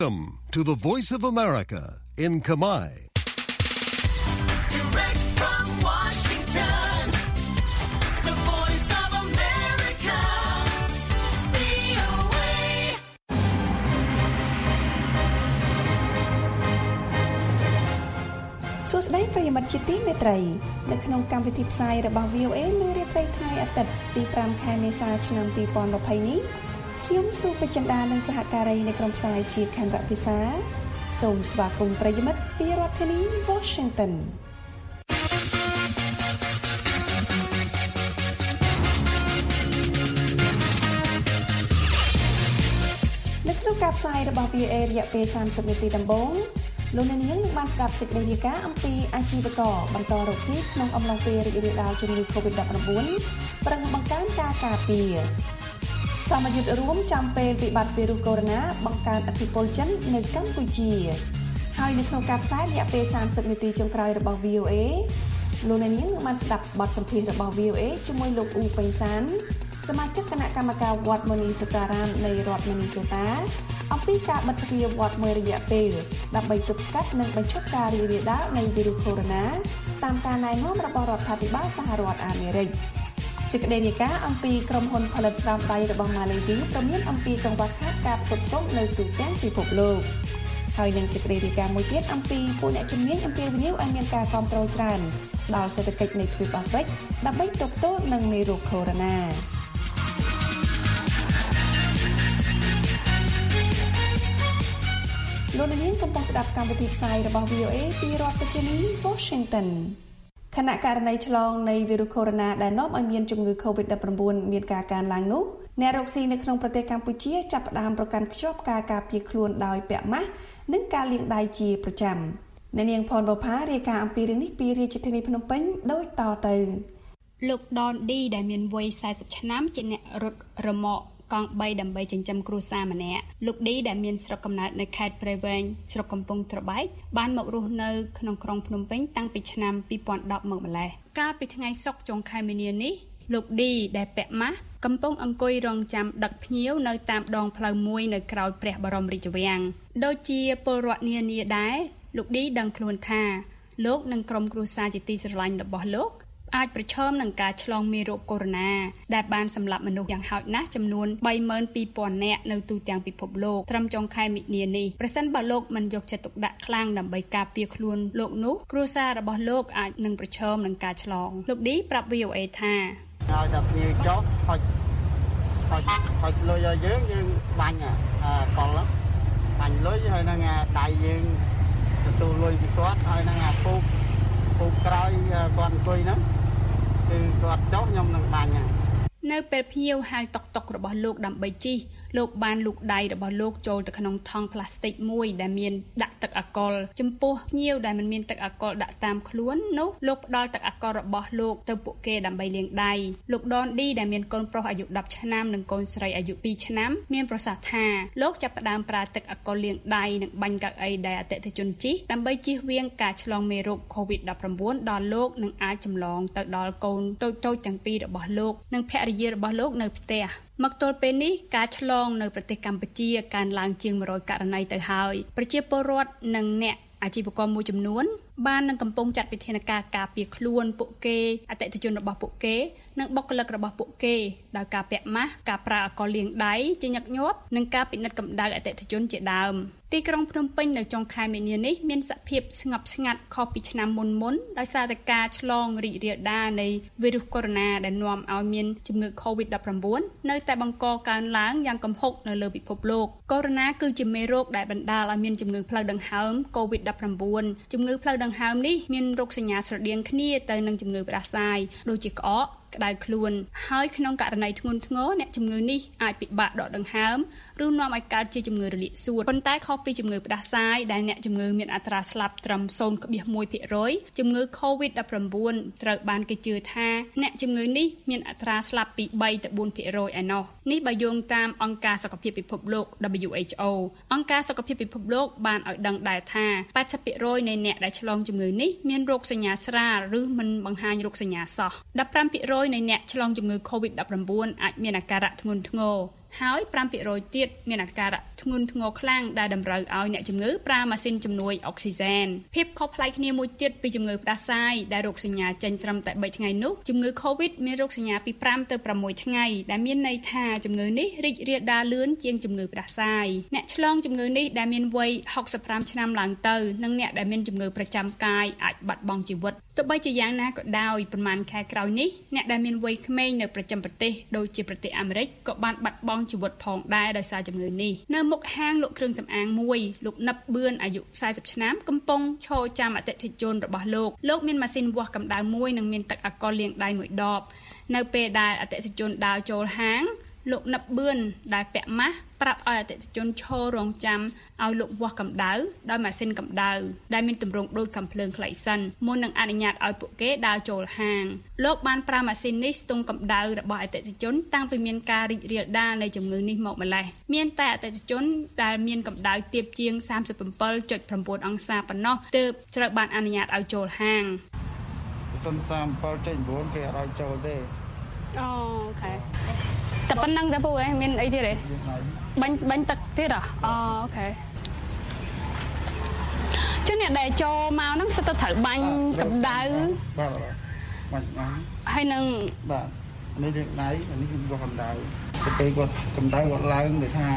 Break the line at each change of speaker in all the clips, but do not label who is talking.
Welcome to the Voice of America in Khmer.
Direct from Washington, the Voice of America, VOA.
សួស្តីប្រិយមិត្តជាទីមេត្រីនៅក្នុងកម្មវិធីផ្សាយរបស់ VOA នៅរាត្រីថ្ងៃអាទិត្យទី5ខែមេសាឆ្នាំ2020នេះខ្ញុំសុបចិន្តានិងសហការីនៃក្រុមផ្សាយជាខេមរៈភាសាសូមស្វាគមន៍ប្រិយមិត្តពីរដ្ឋធានី Washington នៅក្នុងការផ្សាយរបស់ VOA រយៈពេល30នាទីដំបូងលោកអ្នកនាងបានស្ដាប់សេចក្តីរាយការណ៍អំពីអាជីវករបន្តរកស៊ីក្នុងអំឡុងពេលរីករាលដាលជំងឺ COVID-19 ប្រឹងបង្កើនការការពារសមយុទ្ធរួមចាំពេលវិបត្តិវីរុសកូវីដ -19 បង្កើនឥទ្ធិពលចិននៅកម្ពុជាហើយនៅក្នុងការផ្សាយរយៈពេល30នាទីចុងក្រោយរបស់ VOA លោកអ្នកនាងបានស្ដាប់បទសម្ភាសន៍របស់ VOA ជាមួយលោកអ៊ូពេញសានសមាជិកគណៈកម្មការវត្តមនីសតារាមនៃរដ្ឋមីនីសូតាអំពីការបិទទ្វារវត្តមួយរយៈពេលដើម្បីទប់ស្កាត់និងបញ្ឈប់ការរីករាលដាលនៃវីរុសកូវីដ -19 តាមការណែនាំរបស់រដ្ឋាភិបាលសហរដ្ឋអាមេរិកសេចក្តីរាយការណ៍អំពីក្រុមហ៊ុនផលិតស្រាដៃរបស់ម៉ាឡេស៊ីព្រមមានអំពីកង្វះខាតការផ្គត់ផ្គង់នៅទូទាំងពិភពលោកហើយនឹងសេចក្តីរាយការណ៍មួយទៀតអំពីពួកអ្នកជំនាញអំពីវិនិយោគឲ្យមានការគាំទ្រច្រើនដល់សេដ្ឋកិច្ចនៃទ្វីបអាហ្វ្រិកដើម្បីទប់ទល់នឹងមេរោគកូវីដ -19លោកនាងកំពុងស្ដាប់កម្មវិធីផ្សាយរបស់ VOA ពីរដ្ឋធានី Washington ខណៈករណីឆ្លងនៃវីរុសកូវីដ -19 ដែលនាំឲ្យមានជំងឺ COVID-19 មានការកើនឡើងនោះអ្នករកស៊ីនៅក្នុងប្រទេសកម្ពុជាចាប់ផ្ដើមប្រកាន់ខ្ជាប់ការការពារខ្លួនដោយពាក់ម៉ាស់និងការលាងដៃជាប្រចាំអ្នកនាងផនបផារាយការណ៍អំពីរឿងនេះពីរាជធានីភ្នំពេញដូចតទៅ
លោកដនឌីដែលមានវ័យ40ឆ្នាំជាអ្នករត់រមាក់កង់3ដើម្បីចិញ្ចឹមគ្រួសារម្នាក់លោកឌីដែលមានស្រុកកំណើតនៅខេត្តព្រៃវែងស្រុកកំពង់ត្របែកបានមករស់នៅក្នុងក្រុងភ្នំពេញតាំងពីឆ្នាំ2010មកម្លេះកាលពីថ្ងៃសុក្រចុងខែមីនានេះលោកឌីដែលពាក់ម៉ាស់កំពុងអង្គុយរងចាំដឹកភ្ញៀវនៅតាមដងផ្លូវមួយនៅក្រោយព្រះបរមរាជវាំងដូចជាពលរដ្ឋនានាដែរលោកឌីដឹងខ្លួនថាលោកនិងក្រុមគ្រួសារជាទីស្រឡាញ់របស់លោកអាចប្រឈមនឹងការឆ្លងមេរោគកូវីដ -19 ដែលបានសម្លាប់មនុស្សយ៉ាងហោចណាស់ចំនួន 32,000 នាក់នៅទូទាំងពិភពលោកត្រឹមចុងខែមិនិនានេះប្រសិនបើលោកមិនយកចិត្តទុកដាក់ខ្លាំងដើម្បីការពារខ្លួនលោកនោះគ្រួសាររបស់លោកអាចនឹងប្រឈមនឹងការឆ្លងលោកឌីប្រាប់ VOA ថា
ឲ្យតែភ្ញៀវចុះហុចលុយឲ្យយើងបាញ់កលបាញ់លុយហើយនឹងដៃយើងទទួលលុយពីគាត់ហើយនឹងពូកក្រោយគាត់អង្គុយហ្នឹងគឺគាត់ចុះខ្ញុំនឹងបាញ់
នៅពេលភ្ញៀវហៅតុករបស់លោកដើម្បីជិះលោកបានលូកដៃរបស់លោកចូលទៅក្នុងថង់ផ្លាស្ទិកមួយដែលមានដាក់ទឹកអាល់កុលចំពោះភ្ញៀវដែលមិនមានទឹកអាល់កុលដាក់តាមខ្លួននោះលោកផ្ដល់ទឹកអាល់កុលរបស់លោកទៅពួកគេដើម្បីលាងដៃលោកដនឌីដែលមានកូនប្រុសអាយុ10ឆ្នាំនិងកូនស្រីអាយុ2ឆ្នាំមានប្រសាសន៍ថាលោកចាប់ផ្ដើមប្រើទឹកអាល់កុលលាងដៃនិងបាញ់កៅអីដែលអតិថិជនជិះដើម្បីជៀសវាងការឆ្លងមេរោគ COVID-19 ដល់លោកនិងអាចចម្លងទៅដល់កូនតូចទាំងពីររបស់លោកនិងភរិយារបស់លោកនៅផ្ទះមកទល់ពេលនេះការឆ្លងនៅប្រទេសកម្ពុជាកើនឡើងជាង100ករណីទៅហើយប្រជាពលរដ្ឋនិងអ្នកអាជីវកម្មមួយចំនួនបាននឹងកំពុងចាត់វិធានការការពារខ្លួនពួកគេអតិថិជនរបស់ពួកគេនិងបុគ្គលិករបស់ពួកគេដោយការពាក់ម៉ាស់ការប្រើអាល់កុលលាងដៃជាញឹកញាប់និងការពិនិត្យកម្ដៅអតិថិជនជាដើមទីក្រុងភ្នំពេញនៅចុងខែមីនានេះមានសភាពស្ងប់ស្ងាត់ខុសពីឆ្នាំមុនដោយសារតែការឆ្លងរីករាលដាលនៃវីរុសកូវីដ -19 ដែលនាំឲ្យមានជំងឺ COVID-19 នៅតែបង្កកើនឡើងយ៉ាងគំហុកនៅលើពិភពលោកកូវីដ -19 គឺជាមេរោគដែលបណ្ដាលឲ្យមានជំងឺផ្លូវដង្ហើម COVID-19 ជំងឺផ្លូវដង្ហើមនេះមានរោគសញ្ញាស្រដៀងគ្នាទៅនឹងជំងឺផ្ដាសាយដូចជាក្អកក្តៅខ្លួនហើយក្នុងករណីធ្ងន់ធ្ងរអ្នកជំងឺនេះអាចពិបាកដកដង្ហើមឬនាំឲ្យកើតជាជំងឺរលាកសួតប៉ុន្តែខុសពីជំងឺផ្ដាសាយដែលអ្នកជំងឺមានអត្រាស្លាប់ត្រឹម 0.1% ជំងឺ COVID-19 ត្រូវបានគេជឿថាអ្នកជំងឺនេះមានអត្រាស្លាប់ពី 3 ទៅ 4% ឯណោះនេះបើយោងតាមអង្គការសុខភាពពិភពលោក WHO អង្គការសុខភាពពិភពលោកបានឲ្យដឹងដែរថា 80% នៃអ្នកដែលឆ្លងជំងឺនេះមានរោគសញ្ញាស្រាលឬមិនបង្ហាញរោគសញ្ញាសោះ 15% នៃអ្នកឆ្លងជំងឺ COVID-19 អាចមានអាការៈធ្ងន់ធ្ងរហើយ 5% ទៀតមានអាការៈធ្ងន់ធ្ងរខ្លាំងដែលតម្រូវឲ្យអ្នកជំងឺប្រើម៉ាស៊ីនជំនួយអុកស៊ីហ្សែនភាពខុសប្លែកគ្នាមួយទៀតពីជំងឺផ្ដាសាយដែលរោគសញ្ញាចេញត្រឹមតែ3ថ្ងៃនោះជំងឺ COVID មានរោគសញ្ញាពី5ទៅ6ថ្ងៃដែលមានន័យថាជំងឺនេះរីករាលដាលលឿនជាងជំងឺផ្ដាសាយអ្នកឆ្លងជំងឺនេះដែលមានវ័យ65ឆ្នាំឡើងទៅនិងអ្នកដែលមានជំងឺប្រចាំកាយអាចបាត់បង់ជីវិតទោះបីជាយ៉ាងណាក៏ដោយប្រមាណខែក្រោយនេះអ្នកដែលមានវ័យក្មេងនៅប្រចាំប្រទេសដូចជាប្រទេសអាមេរិកក៏បានបាត់បង់ជីវិតផងដែរដោយសារជំងឺនេះនៅមុខហាងលក់គ្រឿងសម្អាងមួយលោកនិបបឿនអាយុ40ឆ្នាំកំពុងឈរចាំអតិថិជនរបស់លោកមានម៉ាស៊ីនវាស់កម្ដៅមួយនិងមានទឹកអាល់កុលលាងដៃមួយដបនៅពេលដែលអតិថិជនដើរចូលហាងលោកនិបបឿនដែលពាក់ម៉ាស់ប្រាប់ឲ្យអតិថិជនឈររងចាំឲ្យលោកវាស់កម្ដៅដោយម៉ាស៊ីនកម្ដៅដែលមានទម្រង់ដូចកាំភ្លើងខ្លីសិនមុននឹងអនុញ្ញាតឲ្យពួកគេដើរចូលហាងលោកបានប្រើម៉ាស៊ីននេះស្ទង់កម្ដៅរបស់អតិថិជនតាំងពីមានការរីករាលដាលនៃជំងឺនេះមកម្ល៉េះមានតែអតិថិជនដែលមានកម្ដៅទាបជាង 37.9 អង្សាប៉ុណ្ណោះទើបត្រូវបានអនុញ្ញាតឲ្យចូលហាង
37.9 គេអត់ឲ្យចូលទេ
អូខេតែប៉ុណ្្នឹងតែពូឯងមានអីទៀតទេបាញ់ទឹកទៀតហ៎អូខេជួនអ្នកដែលចូលមកហ្នឹងសិតទៅត្រូវបាញ់កម្ដៅ
បាទបាញ់
ហើយនឹង
បាទនេះយើងដៃនេះគឺវាស់កម្ដៅពេលគាត់កម្ដៅគាត់ឡើងដូចថា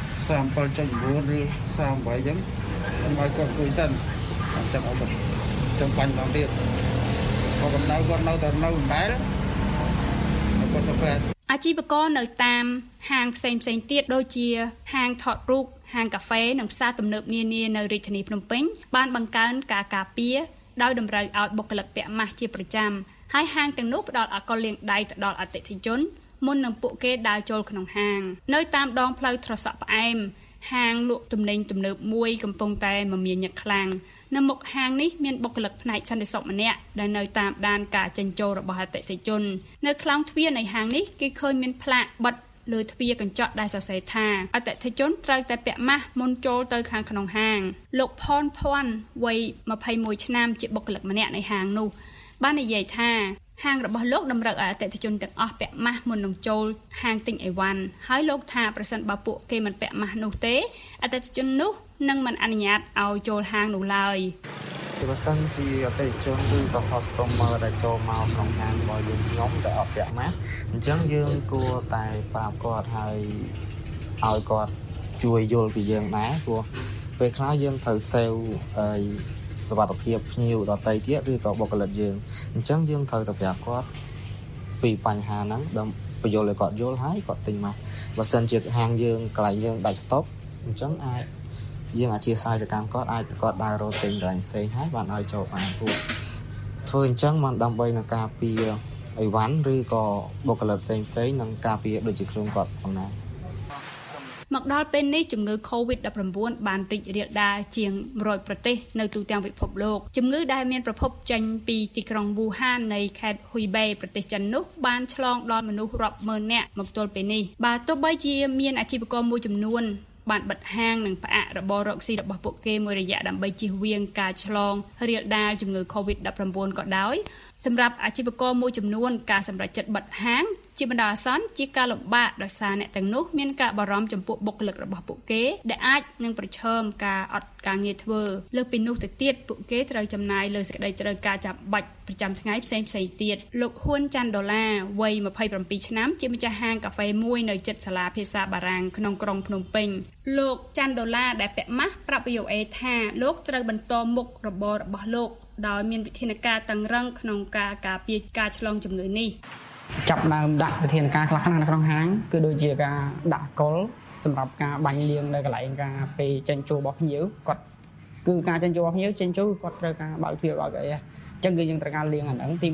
37.9 ឬ 38 អញ្ចឹងខ្ញុំឲ្យគាត់អង្គុយសិនចាំអត់ចាំបាញ់ដល់ទៀតគាត់កម្ដៅគាត់នៅតែនៅដដែលគាត់ទៅពេទ្យ
អាជីវករនៅតាមហាងផ្សេងទៀតដូចជាហាងថតរូបហាងកាហ្វេនិងផ្សារទំនើបនានានៅរាជធានីភ្នំពេញបានបង្កើនការការពារដោយតម្រូវឲ្យបុគ្គលិកពាក់ម៉ាស់ជាប្រចាំហើយហាងទាំងនោះផ្ដល់អាល់កុលលាងដៃទៅដល់អតិថិជនមុននឹងពួកគេដើរចូលក្នុងហាងនៅតាមដងផ្លូវត្រសក់ផ្អែមហាងលក់ទំនិញទំនើបមួយកំពុងតែមមាញឹកខ្លាំងនៅមុខហាងនេះមានបុគ្គលិកផ្នែកសន្តិសុខម្នាក់ដែលនៅតាមដានការចេញចូលរបស់អតិថិជននៅខ្លោងទ្វារនៃហាងនេះគេឃើញមានផ្លាកបិទលើទ្វារកញ្ចក់ដែលសរសេរថាអតិថិជនត្រូវតែពាក់ម៉ាស់មុនចូលទៅខាងក្នុងហាងលោកផនភ័ណ្ឌវ័យ21ឆ្នាំជាបុគ្គលិកម្នាក់នៃហាងនោះបាននិយាយថាហាងរបស់លោកតម្រូវឲ្យអតិថិជនទាំងអស់ពាក់ម៉ាស់មុននឹងចូលហាងទិញអីវ៉ាន់ហើយលោកថាប្រសិនបើពួកគេមិនពាក់ម៉ាស់នោះទេអតិថិជននោះនឹងមិនអនុញ្ញាតឲ្យចូលហាងនោះឡើយ
បើសិនជាអតិថិជនឬក៏ customer ដែលចូលមកក្នុងហាងរបស់យើងខ្ញុំដែលអត់ពាក់ម៉ាស់អញ្ចឹងយើងគួរតែប្រាប់គាត់ហើយឲ្យគាត់ជួយយល់ពីយើងដែរព្រោះពេលខ្លះយើងត្រូវ save សុវត្ថិភាពភ្ញៀវដទៃទៀតឬក៏បុគ្គលិកយើងអញ្ចឹងយើងត្រូវតែប្រាប់គាត់ពីបញ្ហាហ្នឹងដើម្បីបញ្យល់ឲ្យគាត់យល់ហើយគាត់ទិញមកបើសិនជាហាងយើងកន្លែងយើងដាច់ stop អញ្ចឹងយើងអធិស្ឋានទៅកាន់គាត់អាចគាត់ដើររកទិញកន្លែងផ្សេងហើយបានឲ្យចូលបានពួកធ្វើអញ្ចឹងមិនដើម្បីនឹងការពារអីវ៉ាន់ឬក៏បុគ្គលិកផ្សេងនឹងការពារដូចជាខ្លួនគាត់ផងដែរ
មកដល់ពេលនេះជំងឺ COVID-19 បានរីករាលដាលជាង100ប្រទេសនៅទូទាំងពិភពលោកជំងឺដែលមានប្រភពចេញពីទីក្រុងវូហាននៃខេត្តហ៊ុយបេប្រទេសចិននោះបានឆ្លងដល់មនុស្សរាប់ម៉ឺននាក់មកទល់ពេលនេះបើទោះបីជាមានអាជីវករមួយចំនួនបានបិទហាងនិងផ្អាករបររកស៊ីរបស់ពួកគេមួយរយៈដើម្បីជៀសវាងការឆ្លងរាលដាលជំងឺ COVID-19 ក៏ដោយសម្រាប់អាជីវករមួយចំនួនការសម្រេចចិត្តបិទហាងជាបណ្ដោះអាសន្នជាការលំបាកដោយសារអ្នកទាំងនោះមានការបារម្ភចំពោះបុគ្គលិករបស់ពួកគេដែលអាចនឹងប្រឈមការអត់ការងារធ្វើលើសពីនោះទៅទៀតពួកគេត្រូវចំណាយលើសេចក្តីត្រូវការចាំបាច់ប្រចាំថ្ងៃផ្សេងទៀតលោកហ៊ុនច័ន្ទដុល្លារវ័យ27ឆ្នាំជាម្ចាស់ហាងកាហ្វេមួយនៅជិតសាលាភាសាបារាំងក្នុងក្រុងភ្នំពេញលោកច័ន្ទដុល្លារដែលពាក់ម៉ាស់ប្រាប់ VOA ថាលោកត្រូវបន្តមុខរបររបស់លោកដោយមានវិធានការតឹងរ៉ឹងក្នុងការការពារការឆ្លងជំងឺនេះ
ចាប់ដើមដាក់វិធានការខ្លះៗនៅក្នុងហាងគឺដូចជាការដាក់កុលសម្រាប់ការបាញ់លាងនៅកន្លែងការពេលចេញចូលរបស់ភ្ញៀវគាត់គឺការចេញចូលរបស់ភ្ញៀវចេញចូលគាត់ត្រូវការបើកទ្វារបើកអីអញ្ចឹងគឺយើងត្រូវការលាងអាហ្នឹងទី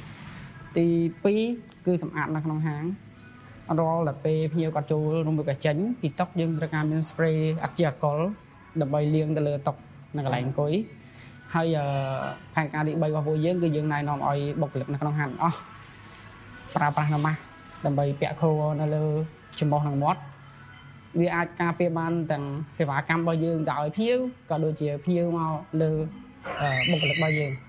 1ទី2គឺសម្អាតនៅក្នុងហាងរាល់តែពេលភ្ញៀវគាត់ចូលរួមមួយក៏ចេញពីតុយើងត្រូវការមាន spray អាជីអាកុលដើម្បីលាងទៅលើតុនៅកន្លែងអង្គុយហើយផែនការទី3របស់ពួកយើងគឺយើងណែនាំឲ្យបុគ្គលិកនៅក្នុងហាងអស់ប្រើប្រាស់ម៉ាស់ដើម្បីពាក់ខោនៅលើច្រមុះនិងមាត់វាអាចការពារបានទាំងសេវាកម្មរបស់យើងទៅឲ្យភ្ញៀវក៏ដូចជាភ្ញៀវមកលើបុគ្គលិករបស់យើង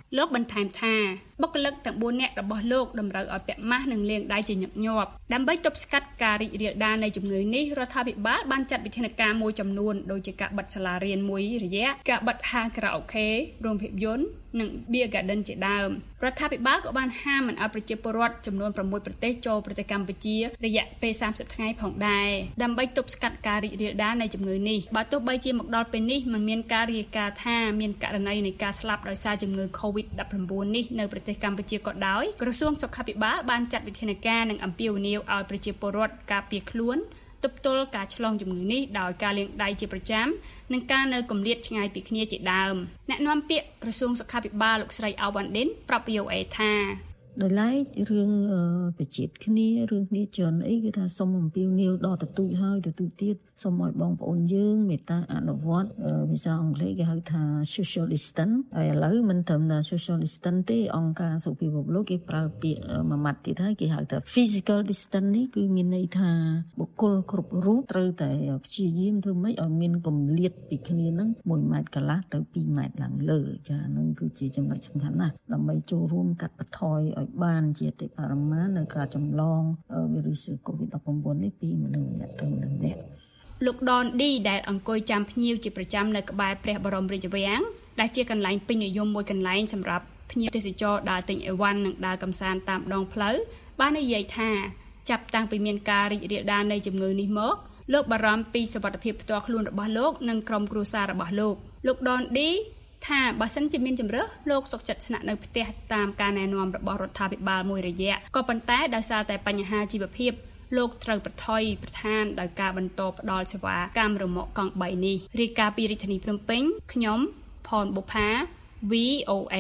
លោកបន្ថែមថាបុគ្គលិកទាំង4នាក់របស់លោកតម្រូវឲ្យពាក់ម៉ាស់និងលាងដៃជាញឹកញាប់ដើម្បីទប់ស្កាត់ការរីករាលដាលនៃជំងឺនេះរដ្ឋាភិបាលបានចាត់វិធានការមួយចំនួនដូចជាការបិទសាលារៀនមួយរយៈការបិទហាងខារ៉ាអូខេរោងភាពយន្តនិង Beer Garden ជាដើមរដ្ឋាភិបាលក៏បានហាមមិនឲ្យប្រជាពលរដ្ឋចំនួន6ប្រទេសចូលប្រទេសកម្ពុជារយៈពេល30ថ្ងៃផងដែរដើម្បីទប់ស្កាត់ការរីករាលដាលនៃជំងឺនេះបើទោះបីជាមកដល់ពេលនេះមិនមានការរាយការណ៍ថាមានករណីនៃការស្លាប់ដោយសារជំងឺ COVID-19 នេះនៅប្រទេសកម្ពុជាក៏ដោយក្រសួងសុខាភិបាលបានចាត់វិធានការនិងអំពាវនាវឲ្យប្រជាពលរដ្ឋការពារខ្លួនទប់ទល់ការឆ្លងជំងឺនេះដោយការលាងដៃជាប្រចាំនិងការនៅគម្លាតឆ្ងាយពីគ្នាជាដើមអ្នកនាំពាក្យក្រសួងសុខាភិបាលលោកស្រីអាវ៉ាន់ឌិនប្រាប់ VOA ថា
ដោយឡែករឿងប្រជាគ្នារឿងគ្នាជនអីគឺថាសូមអំពាវនាវដល់ទទូចហើយទទូចទៀតសូមឲ្យបងប្អូនយើងមេត្តាអនុវត្តភាសាអង់គ្លេសគេហៅថា social distance ហើយឥឡូវមិនត្រឹមតែ social distance ទេអង្គការសុខភាពលោកគេប្រើពាក្យមួយម៉ាត់ទៀតហើយគេហៅថា physical distance នេះគឺមានន័យថាបុគ្គលគ្រប់រូបត្រូវតែព្យាយាមធ្វើម៉េចឲ្យមានគម្លាតពីគ្នានឹង1ម៉ែត្រកន្លះទៅ2ម៉ែត្រឡើងលើចាហ្នឹងគឺជាចំណុចសំខាន់ណាស់ដើម្បីចូលរួមកាត់បន្ថយឲ្យបានជាតិបរមានៅការចម្លងវីរុស COVID-19 នេះពីមនុស្សម្នាក់ទៅមនុស្សម្នាក់
លោកដនឌីដែលអង្គុយចាំភ្ញៀវជាប្រចាំនៅក្បែរព្រះបរមរាជវាំងដែលជាកន្លែងពេញនិយមមួយកន្លែងសម្រាប់ភ្ញៀវទេសចរដើរទិញអីវ៉ាន់និងដើរកម្សាន្តតាមដងផ្លូវបាននិយាយថាចាប់តាំងពីមានការរីករាលដាលនៃជំងឺនេះមកលោកបារម្ភពីសុវត្ថិភាពផ្ទាល់ខ្លួនរបស់លោកនិងក្រុមគ្រួសាររបស់លោកដនឌីថាបើសិនជាមានជំរើសលោកសុខចិត្តស្នាក់នៅផ្ទះតាមការណែនាំរបស់រដ្ឋាភិបាលមួយរយៈក៏ប៉ុន្តែដោយសារតែបញ្ហាជីវភាពលោកត្រូវប្រថុយប្រឋានដោយការបន្តផ្ដល់សេវាកម្មរ៉ឺម៉កកង់3នេះរាយការណ៍ពីរាជធានីភ្នំពេញខ្ញុំផនបុប្ផា VOA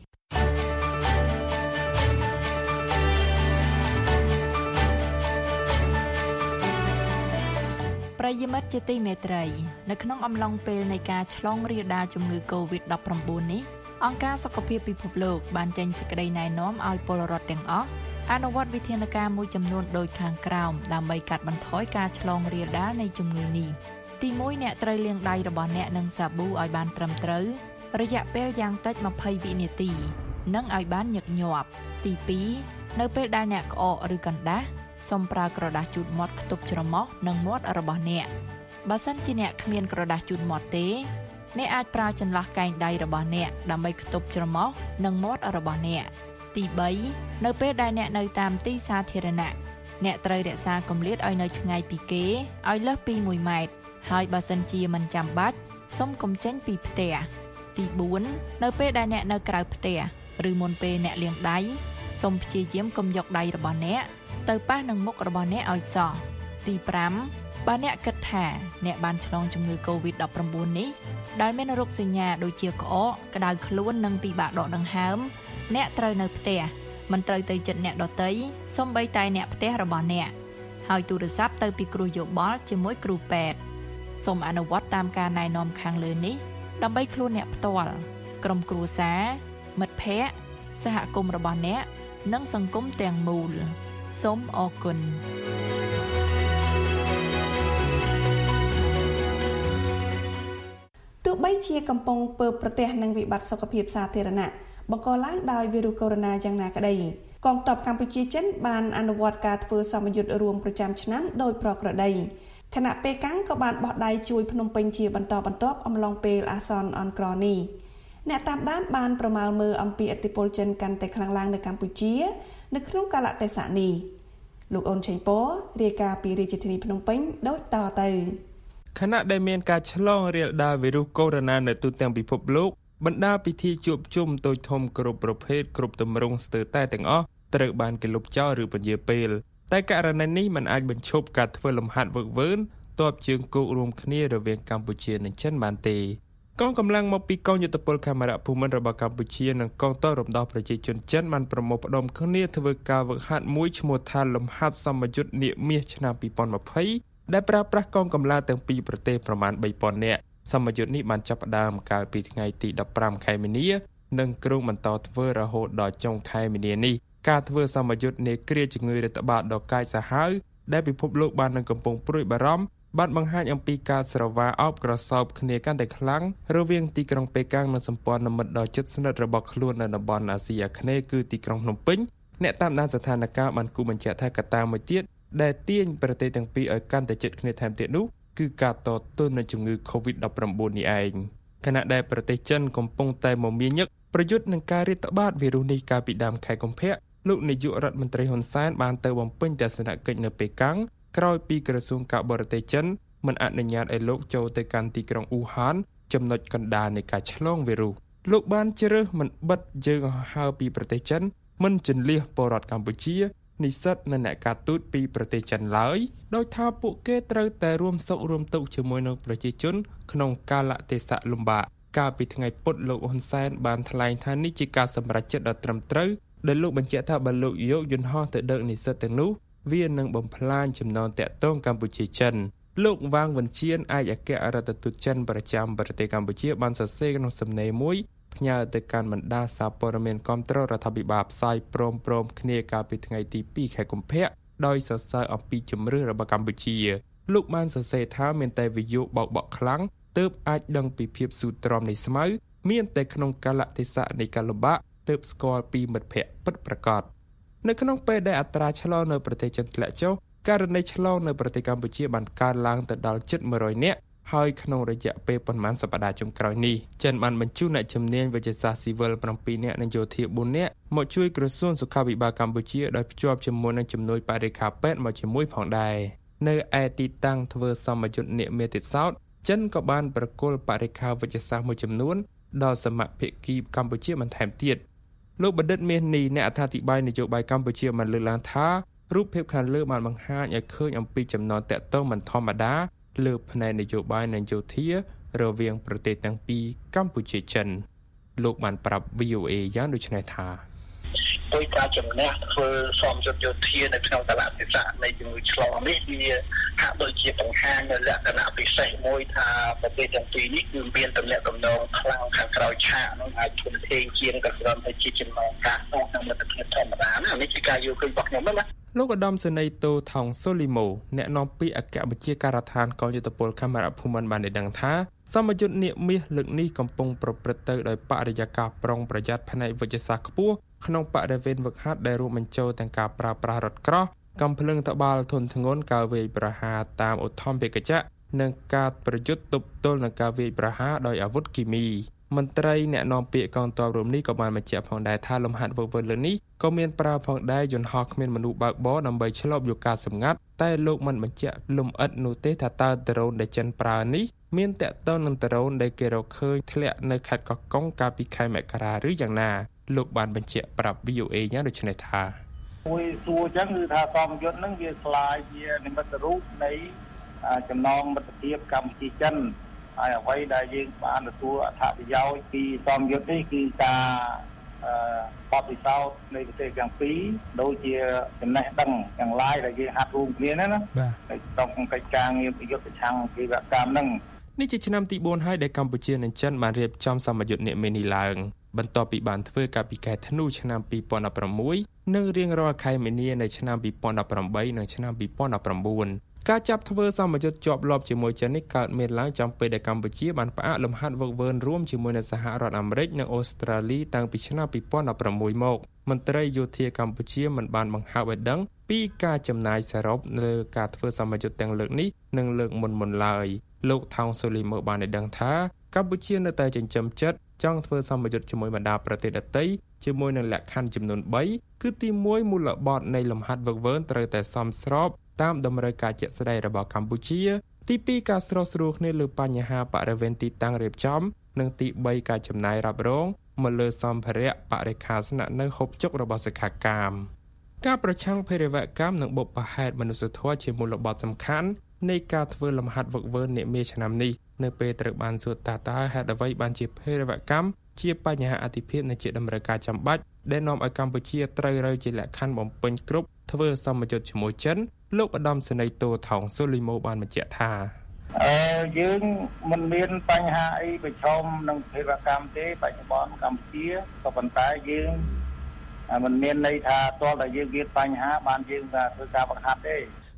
ប្រិយមិត្តជាទីមេត្រីនៅក្នុងអំឡុងពេលនៃការឆ្លងរាលដាលជំងឺ COVID-19 នេះអង្គការសុខភាពពិភពលោកបានចេញសេចក្តីណែនាំឲ្យពលរដ្ឋទាំងអស់អនុវត្តវិធានការមួយចំនួនដូចខាងក្រោមដើម្បីកាត់បន្ថយការឆ្លងរាលដាលនៃជំងឺនេះទី1អ្នកត្រូវលាងដៃរបស់អ្នកនឹងសាប៊ូឲ្យបានត្រឹមត្រូវរយៈពេលយ៉ាងតិច20វិនាទីនិងឲ្យបានញឹកញាប់ទី2នៅពេលដែលអ្នកក្អកឬកណ្ដាស់សូមប្រើក្រដាសជូតមាត់ខ្ទប់ច្រមុះនិងមាត់របស់អ្នកបើសិនជាអ្នកគ្មានក្រដាសជូតមាត់ទេអ្នកអាចប្រើចន្លោះកែងដៃរបស់អ្នកដើម្បីខ្ទប់ច្រមុះនិងមាត់របស់អ្នកទី3នៅពេលដែលអ្នកនៅតាមទីសាធារណៈអ្នកត្រូវរក្សាគម្លាតឲ្យនៅឆ្ងាយពីគេឲ្យលើសពី1ម៉ែត្រហើយបើសិនជាមិនចាំបាច់សូមកុំចេញពីផ្ទះទី4នៅពេលដែលអ្នកនៅក្រៅផ្ទះឬមុនពេលអ្នកលាងដៃសូមព្យាយាមកុំយកដៃរបស់អ្នកទៅប៉ះនឹងមុខរបស់អ្នកឲ្យសោះទី5បើអ្នកគិតថាអ្នកបានឆ្លងជំងឺ COVID-19 នេះដែលមានរោគសញ្ញាដូចជាក្អកក្តៅខ្លួននិងពិបាកដកដង្ហើមអ្នកត្រូវនៅផ្ទះមិនត្រូវទៅជិតអ្នកដទៃសូម្បីតែអ្នកផ្ទះរបស់អ្នកហើយទូរស័ព្ទទៅពីគ្រូយោបល់ជាមួយគ្រូពេទ្យសូមអនុវត្តតាមការណែនាំខាងលើនេះដើម្បីខ្លួនអ្នកផ្ទាល់ក្រុមគ្រួសារមិត្តភ័ក្តិសហគមន៍របស់អ្នកនិងសង្គមទាំងមូលសូមអរគុណ
ទោះបីជាកំពុងពើប្រទះនឹងវិបត្តិសុខភាពសាធារណៈបង្កឡើងដោយវីរុសកូវីដ -19 យ៉ាងណាក្តីកងទ័ពកម្ពុជាចិនបានអនុវត្តការធ្វើសមយុទ្ធរួមប្រចាំឆ្នាំដោយប្រក្រតីខណៈពេលកាំងក៏បានបោះដៃជួយភ្នំពេញជាបន្តបន្ទាប់អំឡុងពេលអាសន្នអន្តរនេះអ្នកតាមដានបានប្រមាលមើលអំពីឥទ្ធិពលចិនកាន់តែខ្លាំងឡើងនៅកម្ពុជានៅក្នុងកាលៈទេសៈនេះលោកអូនឆេងប៉រាយការណ៍ពីរាជធានីភ្នំពេញដូចតទៅ
ខណៈដែលមានការឆ្លងរាលដាលវីរុសកូវីដ -19 នៅទូទាំងពិភពលោកបណ្ដាពិធីជួបជុំតូចធំគ្រប់ប្រភេទគ្រប់ទម្រង់ស្ទើរតែទាំងអស់ត្រូវបានគេលុបចោលឬពន្យាពេលតែករណីនេះមិនអាចបញ្ឈប់ការធ្វើលំហាត់វឹកវើទ័ពជើងគោករួមគ្នារវាងកម្ពុជានិងចិនបានទេកងកម្លាំងមកពីកងយុទ្ធពលខេមរៈភូមិន្ទរបស់កម្ពុជានិងកងទ័ពរំដោះប្រជាជនចិនបានប្រមូលផ្ដុំគ្នាធ្វើការវឹកហាត់មួយឈ្មោះថាលំហាត់សមយុទ្ធនាគមាសឆ្នាំ2020ដែលប្រើប្រាស់កងកម្លាំងទាំងពីរប្រទេសប្រមាណ 3000 នាក់សមយុទ្ធនេះបានចាប់ផ្ដើមកាលពីថ្ងៃទី15ខែមីនានិងគ្រោងបន្តធ្វើរហូតដល់ចុងខែមីនានេះការធ្វើសមយុទ្ធនាគ្រាជំងឺរាតត្បាតដ៏កាចសាហាវដែលពិភពលោកបាននឹងកំពុងព្រួយបារម្ភបានបង្ហាញអំពីការស្រវាអោបក្រសោបគ្នាកាន់តែខ្លាំងរវាងទីក្រុងប៉េកាំងនិងសម្ព័ន្ធមិត្តដ៏ជិតស្និទ្ធរបស់ខ្លួននៅតំបន់អាស៊ីអាគ្នេយ៍គឺទីក្រុងភ្នំពេញអ្នកតាមដានស្ថានភាពបានគូបញ្ជាក់ថាកត្តាមួយទៀតដែលទាញប្រទេសទាំងពីរឲ្យកាន់តែជិតគ្នាថែមទៀតនោះគឺការតទល់នឹងជំងឺ Covid-19 នេះឯងខណៈដែលប្រទេសចិនកំពុងតែមមាញឹកប្រយុទ្ធនឹងការរាតត្បាតវីរុសនេះកាលពីដើមខែកុម្ភៈលោកនាយករដ្ឋមន្ត្រីហ៊ុនសែនបានទៅបំពេញទស្សនកិច្ចនៅប៉េកាំងក្រោយពីក្រសួងការបរទេសចិនមិនអនុញ្ញាតឲ្យលោកចូលទៅកាន់ទីក្រុងអ៊ូហានចំណុចកណ្ដាលនៃការឆ្លងវីរុសលោកបានជ្រើសមិនបិទយើងឲ្យហើរពីប្រទេសចិនមិនជន្លៀសពលរដ្ឋកម្ពុជានិស្សិតនិងអ្នកការទូតពីប្រទេសចិនឡើយដោយថាពួកគេត្រូវតែរួមសុខរួមទុក្ខជាមួយនឹងប្រជាជនក្នុងកាលៈទេសៈលំបាកកាលពីថ្ងៃពុធលោកហ៊ុនសែនបានថ្លែងថានេះជាការសម្រេចចិត្តដ៏ត្រឹមត្រូវដែលលោកបញ្ជាក់ថាបើលោកយកយន្តហោះទៅដឹកនិស្សិតទាំងនោះវានឹងបំផ្លាញចំណងទាក់ទងកម្ពុជាចិនលោកវ៉ាងវិនជៀនឯកអគ្គរដ្ឋទូតចិនប្រចាំប្រទេសកម្ពុជាបានសរសេរក្នុងសំណេរមួយផ្ញើទៅកាន់បណ្ដាសារព័ត៌មានគាំទ្ររដ្ឋាភិបាលផ្សាយព្រមគ្នាកាលពីថ្ងៃទី2ខែកុម្ភៈដោយសរសើរអំពីជំរឿនរបស់កម្ពុជាលោកបានសរសេរថាមានតែវិយោគបោកបក់ខ្លាំងទើបអាចដឹងពីភាពស៊ូទ្រាំនៃស្មៅមានតែក្នុងកាលៈទេសៈនៃការលំបាកទើបស្គាល់ពីមិត្តភ័ក្តិពិតប្រាកដនៅក្នុងពេលដែលអត្រាឆ្លងនៅប្រទេសចិនធ្លាក់ចុះករណីឆ្លងនៅប្រទេសកម្ពុជាបានកើនឡើងទៅដល់ជិត100នាក់ហើយក្នុងរយៈពេលប៉ុន្មានសប្តាហ៍ចុងក្រោយនេះចិនបានបញ្ជូនអ្នកជំនាញវិទ្យាសាស្ត្រស៊ីវិល7នាក់និងយោធា4នាក់មកជួយក្រសួងសុខាភិបាលកម្ពុជាដោយភ្ជាប់ជាមួយនឹងជំនួយបរិក្ខារពេទ្យមកជាមួយផងដែរនៅឯទីតាំងធ្វើសមយុទ្ធនាមាតិសោតចិនក៏បានប្រគល់បរិក្ខារវិទ្យាសាស្ត្រមួយចំនួនដល់សមាភិកីកម្ពុជាបន្ថែមទៀតលោកបណ្ឌិតមាសនេះអ្នកអត្ថាធិប្បាយនយោបាយកម្ពុជាបានលើកឡើងថារូបភាពខាងលើបានបង្ហាញឲ្យឃើញអំពីចំណងទាក់ទងមិនធម្មតាលើផ្នែកនយោបាយនិងយោធារវាងប្រទេសទាំងពីរកម្ពុជាចិនលោកបានប្រាប់ VOA យ៉ាងដូចនេះថា
ដោយការជំនះធ្វើសមយុទ្ធយោធានៅក្នុងតឡៈទេសៈនៃជំងឺឆ្លងនេះវាហាក់ដូចជាបង្ហាញនៅលក្ខណៈពិសេសមួយថាប្រទេសទាំងពីរនេះគឺមានទំនាក់ទំនងខ្លាំងខាងក្រោយឆាកនោះអាចធនធានជាងក៏គ្រាន់តែជាចំណងការតក្នុងមិត្តភាពធម្មតាណានេះជាការយល់ឃើញរបស់ខ្ញុំណា
លោកឧត្តមសេនីយ៍តូថងសូលីម៉ូអ្នកនាំពាក្យអគ្គបញ្ជាការដ្ឋានកងយុទ្ធពលខេមរភូមិន្ទបានដឹងថាសមយុទ្ធនាមាសលើកនេះកំពុងប្រព្រឹត្តទៅដោយបរិយាកាសប្រុងប្រយ័ត្នផ្នែកវិទ្យាសាស្ត្រខ្ពស់ក្នុងបរិវេណវឹកហាត់ដែលរួមបញ្ចូលទាំងការប្រើប្រាស់រថក្រោះកាំភ្លើងត្បាល់ធុនធ្ងន់ការវាយប្រហារតាមឧទ្ធម្ភាគចក្រនិងការប្រយុទ្ធទប់ទល់នឹងការវាយប្រហារដោយអាវុធគីមីមន្ត្រីអ្នកនាំពាក្យកងទ័ពរួមនេះក៏បានបញ្ជាក់ផងដែរថាលំហាត់វឹកវើលើនេះក៏មានប្រើផងដែរយន្តហោះគ្មានមនុស្សបើកបរដើម្បីឆ្លប់យកការសម្ងាត់តែលោកមិនបញ្ជាក់លម្អិតនោះទេថាតើដ្រូនដែលចិនប្រើនេះមានតាក់ទងនឹងដ្រូនដែលគេរកឃើញធ្លាក់នៅខេត្តកោះកុងកាលពីខែមករាឬយ៉ាងណាលោកបានបញ្ជាក់ប្រាប់ VOA យ៉ាងដូចនេះថា
មួយសួរចឹងគឺថាសមយុទ្ធនឹងវាខ្លាយជានិមិត្តរូបនៃចំណងមិត្តភាពកម្ពុជាចិនហើយអ្វីដែលយើងបានទទួលអត្ថប្រយោជន៍ពីសមយុទ្ធនេះគឺការបទពិសោធន៍នៃប្រទេសទាំងពីរដូចជាចំណេះដឹងទាំងឡាយដែលយើងហាត់រួមគ្នាណាបាទក្នុងកិច្ចការងារប្រយុទ្ធប្រឆាំងជីវកម្មហ្នឹង
នេះជាឆ្នាំទី4ហើយដែលកម្ពុជានិងចិនបានរៀបចំសមយុទ្ធនាមាសនេះឡើងបន្ទាប់ពីបានធ្វើកាលពីខែធ្នូឆ្នាំ2016និងរៀងរាល់ខែមីនានៅឆ្នាំ2018និងឆ្នាំ2019ការចាប់ធ្វើសមយុទ្ធជាប់លាប់ជាមួយចិននេះកើតមានឡើងចំពេលដែលកម្ពុជាបានផ្អាកលំហាត់វឹកវើរួមជាមួយនឹងសហរដ្ឋអាមេរិកនិងអូស្ត្រាលីតាំងពីឆ្នាំ2016មកមន្ត្រីយោធាកម្ពុជាមិនបានបង្ហើបឲ្យដឹងពីការចំណាយសរុបលើការធ្វើសមយុទ្ធទាំងលើកនេះនិងលើកមុនឡើយលោកថោងសូលីម៉ូបានឲ្យដឹងថាកម្ពុជានៅតែចិញ្ចឹមចិត្តចង់ធ្វើសមយុទ្ធជាមួយបណ្ដាប្រទេសដទៃជាមួយនឹងលក្ខខណ្ឌចំនួន3គឺទី1មូលបត្រនៃលំហាត់វឹកវើត្រូវតែសមស្របតាមតម្រូវការជាក់ស្ដែងរបស់កម្ពុជាទី2ការស្រោះស្រួលគ្នាលើបញ្ហាបរិវេណទីតាំងរៀបចំនិងទី3ការចំណាយរ៉ាប់រងមកលើសម្ភារៈបរិក្ខារស្នាក់នៅហូបចុករបស់សិក្ខាកាមការប្រឆាំងភេរវកម្មនិងបុព្វហេតុមនុស្សធម៌ជាមូលបត្រសំខាន់នៃការធ្វើលំហាត់វឹកវើនាមាសឆ្នាំនេះនៅពេលត្រូវបានសួរតើហេតុអ្វីបានជាភេរវកម្មជាបញ្ហាអតិភិបនិងជាតម្រូវការចាំបាច់ដែលនាំឲ្យកម្ពុជាត្រូវរើជាលក្ខខណ្ឌបំពេញគ្រប់ធ្វើសមយុទ្ធជាមួយចិនលោកឧត្តមសេនីយ៍តូថោងសូលីម៉ូបានបញ្ជាក់ថា
យើងមិនមានបញ្ហាអីប្រឈមនឹងភេរវកម្មទេបច្ចុប្បន្នកម្ពុជាក៏ប៉ុន្តែយើងមិនមានន័យថាតើយើងមានបញ្ហាបានយើងថាធ្វើការបង្ហាត់ទេ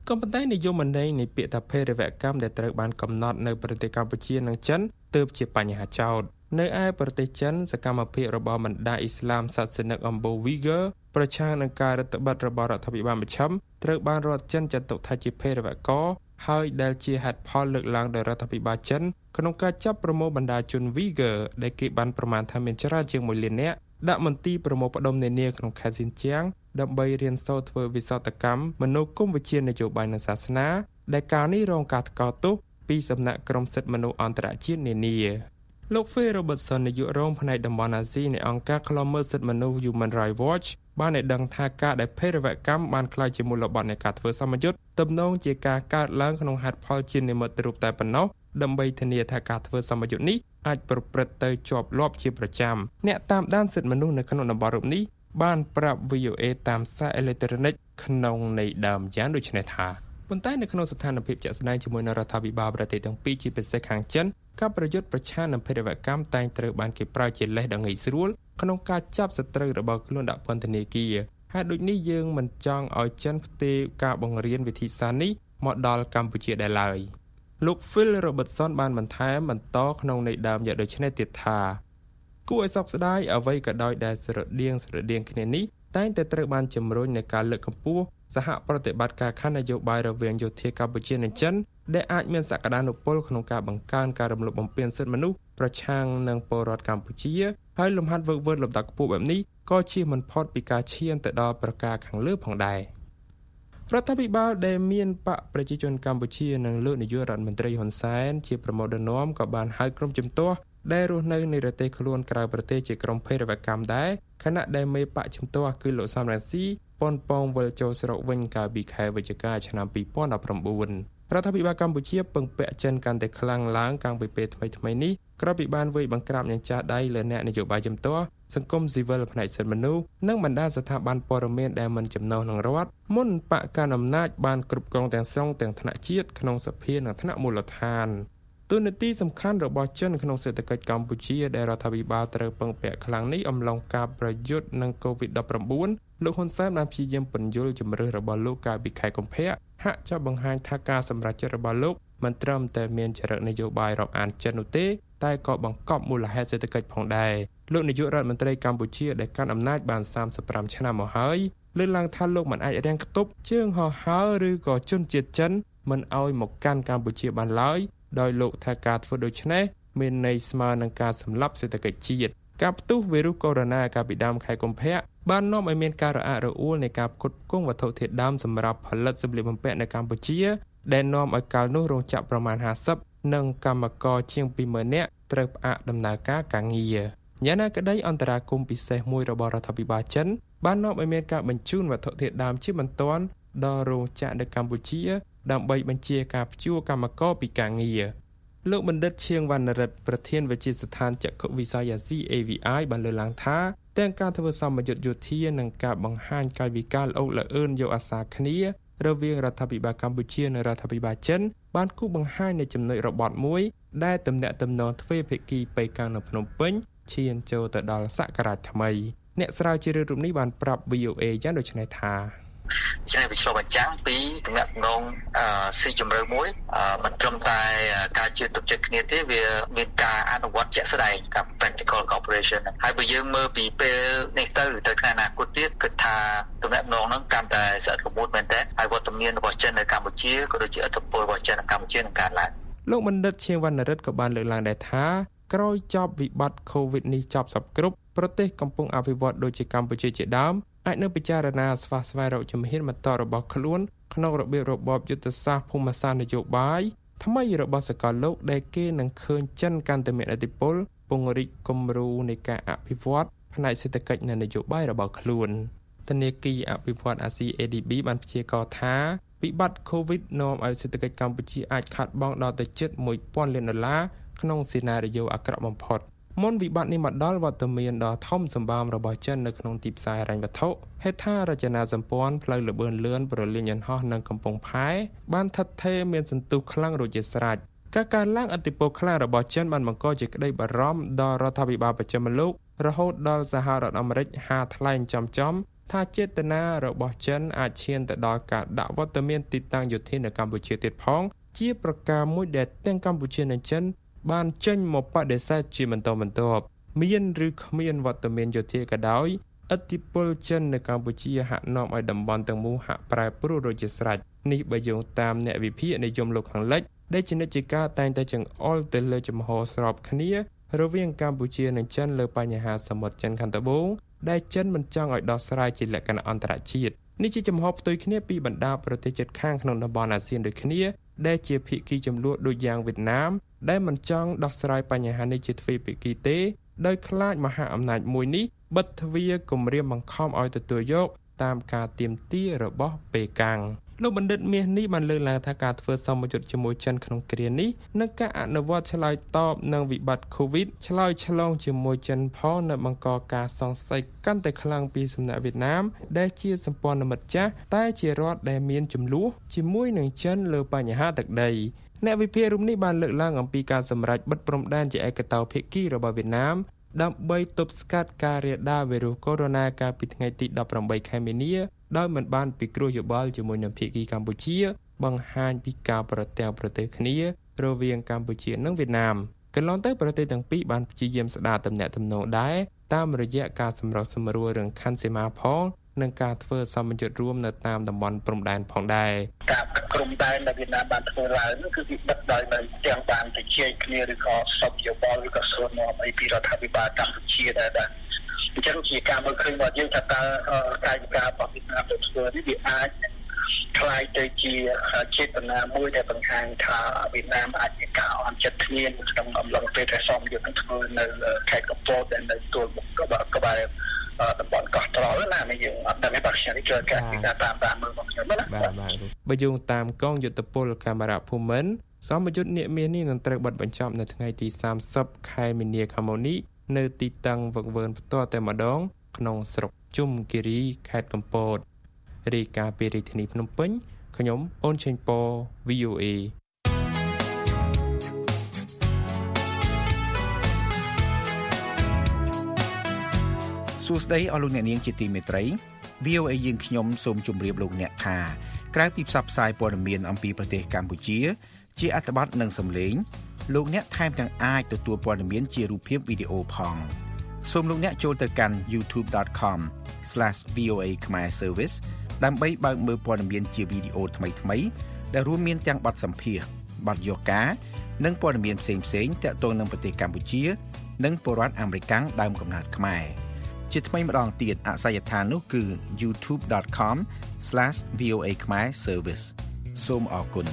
ក៏ប៉ុន្តែនិយមន័យនៃពាក្យថាភេរវកម្មដែលត្រូវបានកំណត់នៅប្រទេសកម្ពុជានិងចិនទើបជាបញ្ហាចោទនៅឯប្រទេសចិនសកម្មភាពរបស់បណ្ដាអ៊ីស្លាមសាសនិកអំបូវីហ្គើប្រឆាំងនឹងការរដ្ឋបတ်របស់រដ្ឋាភិបាលមជ្ឈិមត្រូវបានរដ្ឋចិនចាត់ទុកថាជាភេរវកម្មហើយដែលជាហេតុផលលើកឡើងដោយរដ្ឋាភិបាលចិនក្នុងការចាប់ប្រមូលបណ្ដាជនវីហ្គើដែលគេបានប្រមាណថាមានច្រើនជាង1លាននាក់ដាក់មន្ទីរប្រមូលផ្ដុំនានាក្នុងខេត្តស៊ីនជាងដើម្បីរៀនសូត្រធ្វើវិសោធកម្មមនោគមវិជ្ជានយោបាយនិងសាសនាដែលការនេះរងការថ្កោលទោសពីសំណាក់ក្រុមសិទ្ធិមនុស្សអន្តរជាតិនានាលោក Phil Robertson នាយករងផ្នែកតំបន់អាស៊ីនៃអង្គការឃ្លាំមើលសិទ្ធិមនុស្ស Human Rights Watch បានឲ្យដឹងថាការដែលភេរវកម្មបានក្លាយជាមូលបត្រនៃការធ្វើសម្ពយុទ្ធទំនងជាការកើតឡើងក្នុងហេតុផលជានិមិត្តរូបតែប៉ុណ្ណោះដើម្បីធានាថាការធ្វើសម្ពយុទ្ធនេះអាចប្រព្រឹត្តទៅជាប់លាប់ជាប្រចាំអ្នកតាមដានសិទ្ធិមនុស្សនៅក្នុងតំបន់រូបនេះបានប្រាប់ VOA តាមសារអេឡិចត្រូនិកក្នុងន័យដើមយ៉ាងដូចនេះថាប៉ុន្តែនៅក្នុងស្ថានភាពជាក់ស្ដែងជាមួយនឹងរដ្ឋាភិបាលប្រទេសទាំងពីរជាពិសេសខាងចិនការប្រយុទ្ធប្រឆាំងនឹងភេរវកម្មតែងត្រូវបានគេប្រើជាលេសដ៏ងាយស្រួលក្នុងការចាប់សត្រូវរបស់ខ្លួនដាក់ពន្ធនាគារហើយដូចនេះយើងមិនចង់ឲ្យចិនផ្ទេរការបង្រៀនវិធីសាស្ត្រនេះមកដល់កម្ពុជាដែរឡើយលោក Phil Robertson បានបន្ថែមបន្តក្នុងន័យដើមយ៉ាងដូចនេះទៀតថាគួរឲ្យសោកស្ដាយអ្វីក៏ដោយដែលស្រដៀងគ្នានេះតែងតែត្រូវបានជំរុញในការលើកកម្ពស់សហប្រតិបត្តិការខណ្ឌនយោបាយរវាងយោធាកម្ពុជានិងចិនដែលអាចមានសក្តានុពលក្នុងការបង្កើនការរំលោភបំពានសិទ្ធិមនុស្សប្រឆាំងនឹងពលរដ្ឋកម្ពុជាហើយលំហាត់វឹកវើលំដាប់ខ្ពស់បែបនេះក៏ជាមិនផុតពីការឈានទៅដល់ប្រការខាងលើផងដែររដ្ឋាភិបាលដែលមានបកប្រជាជនកម្ពុជានិងលោកនាយករដ្ឋមន្ត្រីហ៊ុនសែនជាប្រមុខដឹកនាំក៏បានហៅក្រុមជំទាស់ដែលរស់នៅនៃប្រទេសខ្លួនក្រៅប្រទេសជាក្រុមភេរវកម្មដែរខណៈដែលមេបកជំទាស់គឺលោកសំរងស៊ីប៉ុនប៉ងវិលចូលស្រុកវិញកាលពីខែវិច្ឆិកាឆ្នាំ2019រដ្ឋាភិបាលកម្ពុជាពឹងពាក់ចិនកាន់តែខ្លាំងឡើងកាលពីពេលថ្មីនេះក្រោយពីបានវាយបង្ក្រាបយ៉ាងចាស់ដៃលើអ្នកនយោបាយជំទាស់សង្គមស៊ីវិលផ្នែកសិទ្ធិមនុស្សនិងបណ្ដាស្ថាប័នព័ត៌មានដែលមិនចំណុះនឹងរដ្ឋមុនបកកាន់អំណាចបានគ្រប់គ្រងទាំងស្រុងទាំងថ្នាក់ជាតិក្នុងសភានិងថ្នាក់មូលដ្ឋានទូនាទីសំខាន់របស់ចិនក្នុងសេដ្ឋកិច្ចកម្ពុជាដែលរដ្ឋាភិបាលត្រូវពឹងពាក់ខ្លាំងនេះអំឡុងការប្រយុទ្ធនឹង COVID-19 លោកហ៊ុនសែនបានព្យាយាមពន្យល់ជំរឿនរបស់លោកកាលពីខែកុម្ភៈហាក់ចង់បង្ហាញថាការសម្រេចចិត្តរបស់លោកមិនត្រឹមតែមានចរិតនយោបាយរាប់អានចិននោះទេតែក៏បង្កប់មូលហេតុសេដ្ឋកិច្ចផងដែរលោកនាយករដ្ឋមន្ត្រីកម្ពុជាដែលកាន់អំណាចបាន35ឆ្នាំមកហើយលើកឡើងថាលោកមិនអាចរាំងខ្ទប់ជើងហោះហើរឬក៏ជនជាតិចិនមិនឲ្យមកកាន់កម្ពុជាបានឡើយដោយលោកថាការធ្វើដូច្នេះមានន័យស្មើនឹងការសម្លាប់សេដ្ឋកិច្ចជាតិការផ្ទុះវីរុសកូវីដ -19 កាលពីដើមខែកុម្ភៈបាននាំឲ្យមានការរអាក់រអួលនៃការផ្គត់ផ្គង់វត្ថុធាតុដើមសម្រាប់ផលិតសម្លៀកបំពាក់នៅកម្ពុជាដែលនាំឲ្យកាលនោះរោងចក្រប្រមាណ50និងកម្មករជាង 20,000 នាក់ត្រូវផ្អាកដំណើរការងារយ៉ាងណាក្តីអន្តរាគមន៍ពិសេសមួយរបស់រដ្ឋាភិបាលចិនបាននាំឲ្យមានការបញ្ជូនវត្ថុធាតុដើមជាបន្ទាន់ដល់រោងចក្រនៅកម្ពុជាដើម្បីបញ្ជាការព្យួរកម្មករពីការងារលោកបណ្ឌិតឈៀងវណ្ណរិទ្ធប្រធានវិទ្យាស្ថានចក្ខុវិស័យអាស៊ី AVI បានលើកឡើងថាទាំងការធ្វើសម្ពយុទ្ធយោធានិងការបង្ហាញកាយវិការល្អក់ល្អឿនយកអាសាគ្នារវាងរដ្ឋាភិបាលកម្ពុជានិងរដ្ឋាភិបាលចិនបានគូបង្ហាញនៅចំណុចរបត់មួយដែលទំនាក់ទំនងទ្វេភាគីប៉េកាំងនៅភ្នំពេញឈានចូលទៅដល់សករាជថ្មីអ្នកស្រាវជ្រាវរូបនេះបានប្រាប់ VOA យ៉ាងដូចនេះថា
ជាវិជ្ជាបញ្ចាំងពីទំនាក់ទំនងស៊ីជម្រៅមួយមិនត្រឹមតែការជឿទុកចិត្តគ្នាទេវាមានការអនុវត្តជាក់ស្ដែងกับ practical cooperation ហើយបើយើងមើលពីពេលនេះទៅថ្ងៃអនាគតទៀតគិតថាទំនាក់ទំនងហ្នឹងកាន់តែស្អិតរមួតមែនតើហើយវត្តមានរបស់ចិននៅកម្ពុជាក៏ដូចជាឥទ្ធិពលរបស់ចិននៅកម្ពុជានឹងកើនឡើង
លោកបណ្ឌិតឈៀងវណ្ណរិទ្ធក៏បានលើកឡើងដែរថាក្រោយចប់វិបត្តិ COVID នេះចប់សពគ្រប់ប្រទេសកំពុងអភិវឌ្ឍដូចជាកម្ពុជាជាដើមអាចនឹងពិចារណាស្វះស្វែងរកជំហានបន្តរបស់ខ្លួនក្នុងរបៀបរបបយុទ្ធសាស្ត្រភូមិសាស្ត្រនយោបាយថ្មីរបស់សកលលោកដែលគេនឹងឃើញចិនកាន់តែមានឥទ្ធិពលពង្រីកគំរូនៃការអភិវឌ្ឍផ្នែកសេដ្ឋកិច្ចនិងនយោបាយរបស់ខ្លួនធនាគារអភិវឌ្ឍអាស៊ី ADB បានព្យាករណ៍ថាវិបត្តិ COVID នាំឲ្យសេដ្ឋកិច្ចកម្ពុជាអាចខាតបង់ដល់ទៅជិត$1,000 លានក្នុងសេណារីយ៉ូអាក្រក់បំផុតមុនវិបត្តិនេះមកដល់វត្តមានដ៏ធំសម្បើមរបស់ចិននៅក្នុងទីផ្សារហិរញ្ញវត្ថុហេដ្ឋារចនាសម្ព័ន្ធផ្លូវល្បឿនលឿនប្រលានយន្តហោះនិងកំពង់ផែបានថិតថេរមានសន្ទុះខ្លាំងរួចជាស្រេចការកើនឡើងឥទ្ធិពលខ្លាំងរបស់ចិនបានបង្កជាក្តីបារម្ភដល់រដ្ឋាភិបាលបច្ចិមលោករហូតដល់សហរដ្ឋអាមេរិកហាថ្លែងចំថាចេតនារបស់ចិនអាចឈានទៅដល់ការដាក់វត្តមានទីតាំងយោធានៅកម្ពុជាទៀតផងជាប្រការមួយដែលទាំងកម្ពុជានិងចិនបានចេញមកបដិសេធជាបន្តបន្ទាប់មានឬគ្មានវត្តមានយោធាក៏ដោយឥទ្ធិពលចិននៅកម្ពុជាហាក់នាំឲ្យតំបន់ទាំងមូលហាក់ប្រែប្រួលរួចជាស្រេចនេះបើយោងតាមអ្នកវិភាគនិយមលោកខាងលិចដែលជានិច្ចការតែងតែចង្អុលទៅលើចំហស្របគ្នារវាងកម្ពុជានិងចិនលើបញ្ហាសមុទ្រចិនខាងត្បូងដែលចិនមិនចង់ឲ្យដោះស្រាយជាលក្ខណៈអន្តរជាតិនេះជាចំហផ្ទុយគ្នាពីបណ្ដាប្រទេសជិតខាងក្នុងតំបន់អាស៊ានដូចគ្នាដែលជាភាគីចំនួនដូចយ៉ាងវៀតណាមដែលមិនចង់ដោះស្រាយបញ្ហានេះជាទ្វេភាគីទេដោយខ្លាចមហាអំណាចមួយនេះបិទទ្វារគម្រាមបង្ខំឲ្យទទួលយកតាមការទាមទាររបស់ប៉េកាំងលោកបណ្ឌិតមាសនេះបានលើកឡើងថាការធ្វើសម្ពយុទ្ធជាមួយចិនក្នុងគ្រានេះនិងការអនុវត្តឆ្លើយតបនឹងវិបត្តិ COVID ឆ្លើយឆ្លងជាមួយចិនផងនៅបង្កការសង្ស័យកាន់តែខ្លាំងពីសំណាក់វៀតណាមដែលជាសម្ព័ន្ធមិត្តចាស់តែជារដ្ឋដែលមានចំនួនជាមួយនឹងចិនលើបញ្ហាទឹកដីអ្នកវិភាគរូបនេះបានលើកឡើងអំពីការសម្រេចបិទព្រំដែនជាឯកតោភាគីរបស់វៀតណាមដើម្បីទប់ស្កាត់ការរាលដាលវីរុសកូវីដ -19 កាលពីថ្ងៃទី18 ខែមីនាដោយមិនបានពិគ្រោះយោបល់ជាមួយនឹងភាគីកម្ពុជាបង្ហាញពីការប្រទះប្រទេសគ្នារវាងកម្ពុជានិងវៀតណាមកន្លងទៅប្រទេសទាំងពីរបានព្យាយាមស្ដារទំនាក់ទំនងដែរតាមរយៈការសម្រុះសម្រួលរឿងខណ្ឌសីមាផងនិងការធ្វើសម្ពយុទ្ធរួមនៅតាមតំបន់ព្រំដែនផងដែរ
ការព្រំដែនដែលវៀតណាមបានធ្វើឡើងនោះគឺវាបិទដោយនៅទាំងបានទៅជែកគ្នាឬក៏សពយោបល់ឬក៏សួរនាំអីពីរដ្ឋាភិបាលកម្ពុជាដែរអញ្ចឹងជាការមើលឃើញរបស់យើងថាតើកាយវិការរបស់វៀតណាមទៅធ្វើនេះវាអាចខ្លាយទៅជាចេតនាមួយដែលបង្ហាញថាវៀតណាមអាចមានការអន់ចិត្តគ្នាក្នុងអំឡុងពេលដែលសមយុទ្ធធ្វើនៅខេត្តកំពតដែលនៅទួលមុខក្បែរតំបន់កោះត្រល់ណានេះយើងអត់ដឹងទេបាទខ្ញុំនេះជួយការពីការតាមមើលរបស់ខ្ញុំណា
បាទបើយោងតាមកងយុទ្ធពលកាមេរ៉ាភូមិន្ទសមយុទ្ធនាមាសនេះនឹងត្រូវបិទបញ្ចប់នៅថ្ងៃទី30ខែមីនាខាងមុខនេះនៅទីតាំងវឹកវើផ្ទាល់តែម្ដងក្នុងស្រុកជុំគិរីខេត្តកំពតរាយការណ៍ពីរាជធានីភ្នំពេញខ្ញុំអូនឆេងប៉ VOA
សួស្តីអស់លោកអ្នកនាងជាទីមេត្រី VOA យើងខ្ញុំសូមជម្រាបលោកអ្នកថាក្រៅពីផ្សព្វផ្សាយព័ត៌មានអំពីប្រទេសកម្ពុជាជាអត្ថបទនិងសំឡេងលោកអ្នកថែមទាំងអាចទទួលព័ត៌មានជារូបភាពវីដេអូផងសូមលោកអ្នកចូលទៅកាន់ youtube.com/VOA Khmer Service ដើម្បីបើកមើលព័ត៌មានជាវីដេអូថ្មីៗដែលរួមមានទាំងបទសម្ភាសន៍បទយកការនិងព័ត៌មានផ្សេងៗទាក់ទងនឹងប្រទេសកម្ពុជានិងពលរដ្ឋអាមេរិកដើមកំណើតខ្មែរជាថ្មីម្ដងទៀតអាសយដ្ឋាននោះគឺ youtube.com/VOA Khmer Service សូមអរគុណ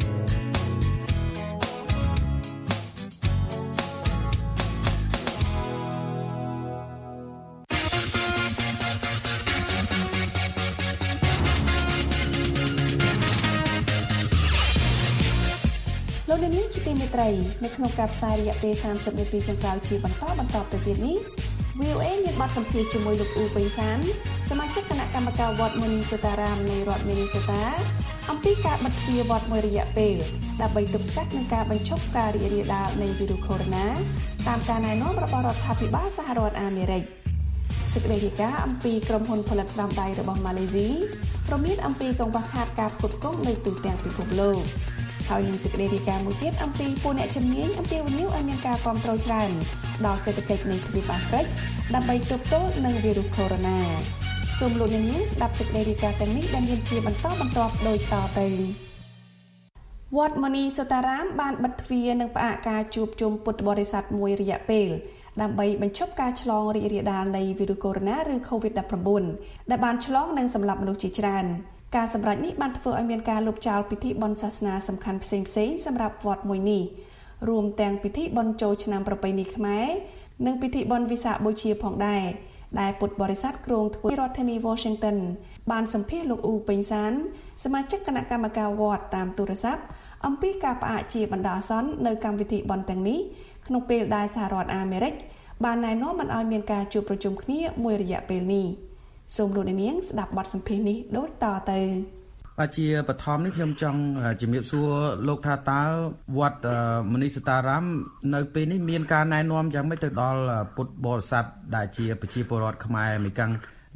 លោកនាងជាទីមេត្រីនៅក្នុងការផ្សាយរយៈពេល30នាទីចុងក្រោយជាបន្តទៅទៀតនេះ VOA មានបទសម្ភាសន៍ជាមួយលោកអ៊ូបេសានសមាជិកគណៈកម្មការវត្តមុនីសូតារាមនៃរដ្ឋមីនីសូតាអំពីការបិទទ្វារវត្តមួយរយៈពេលដើម្បីទប់ស្កាត់នឹងការបញ្ឈប់ការរីករាលដាលនៃវីរុសកូវីដ -19 តាមការណែនាំរបស់រដ្ឋាភិបាលសហរដ្ឋអាមេរិកសេចក្តីរាយការណ៍អំពីក្រុមហ៊ុនផលិតស្រោមដៃរបស់ម៉ាឡេស៊ីព្រមមានអំពីកង្វះខាតការផ្គត់ផ្គង់នៅទូទាំងពិភពលោកហើយនឹងសេចក្តីរាយការណ៍មួយទៀតអំពីពួកអ្នកជំនាញអំពីវិនិយោគឲ្យមានការគាំទ្រច្រើនដល់សេដ្ឋកិច្ចនៃទ្វីបអាហ្វ្រិកដើម្បីទប់ទល់នឹងវីរុសកូវីដ -19 សូមលោកអ្នកនាងស្ដាប់សេចក្តីរាយការណ៍ទាំងនេះដែលមានជាបន្តបន្ទាប់ដូចតទៅវត្តមុនីសូតារាមបានបិទទ្វារនិងផ្អាកការជួបជុំពុទ្ធបរិស័ទមួយរយៈពេលដើម្បីបញ្ឈប់ការឆ្លងរីករាលដាលនៃវីរុសកូវីដ -19 ឬ COVID-19 ដែលបានឆ្លងនិងសម្លាប់មនុស្សជាច្រើនការសម្រេចនេះបានធ្វើឲ្យមានការលុបចោលពិធីបុណ្យសាសនាសំខាន់ផ្សេងៗសម្រាប់វត្តមួយនេះរួមទាំងពិធីបុណ្យចូលឆ្នាំប្រពៃណីខ្មែរនិងពិធីបុណ្យវិសាខបូជាផងដែរដែលពុទ្ធបរិស័ទគ្រងធ្វើរដ្ឋធានី Washington បានសម្ភាសន៍លោកអ៊ូពេញសានសមាជិកគណៈកម្មការវត្តតាមទូរស័ព្ទអំពីការផ្អាកជាបណ្ដោះអាសន្ននៅកម្មវិធីបុណ្យទាំងនេះក្នុងពេលដែលសហរដ្ឋអាមេរិកបានណែនាំមិនឲ្យមានការជួបប្រជុំគ្នាមួយរយៈពេលនេះសូមលោកអ្នកនាងស្ដាប់បទសម្ភាសន៍នេះដូចតទៅ
បាទជាបឋមនេះខ្ញុំចង់ជំរាបសួរលោកថាតើវត្តមុនីសូតារាមនៅពេលនេះមានការណែនាំយ៉ាងម៉េចទៅដល់ពុទ្ធបរិស័ទដែលជាប្រជាពលរដ្ឋខ្មែរអមេរិក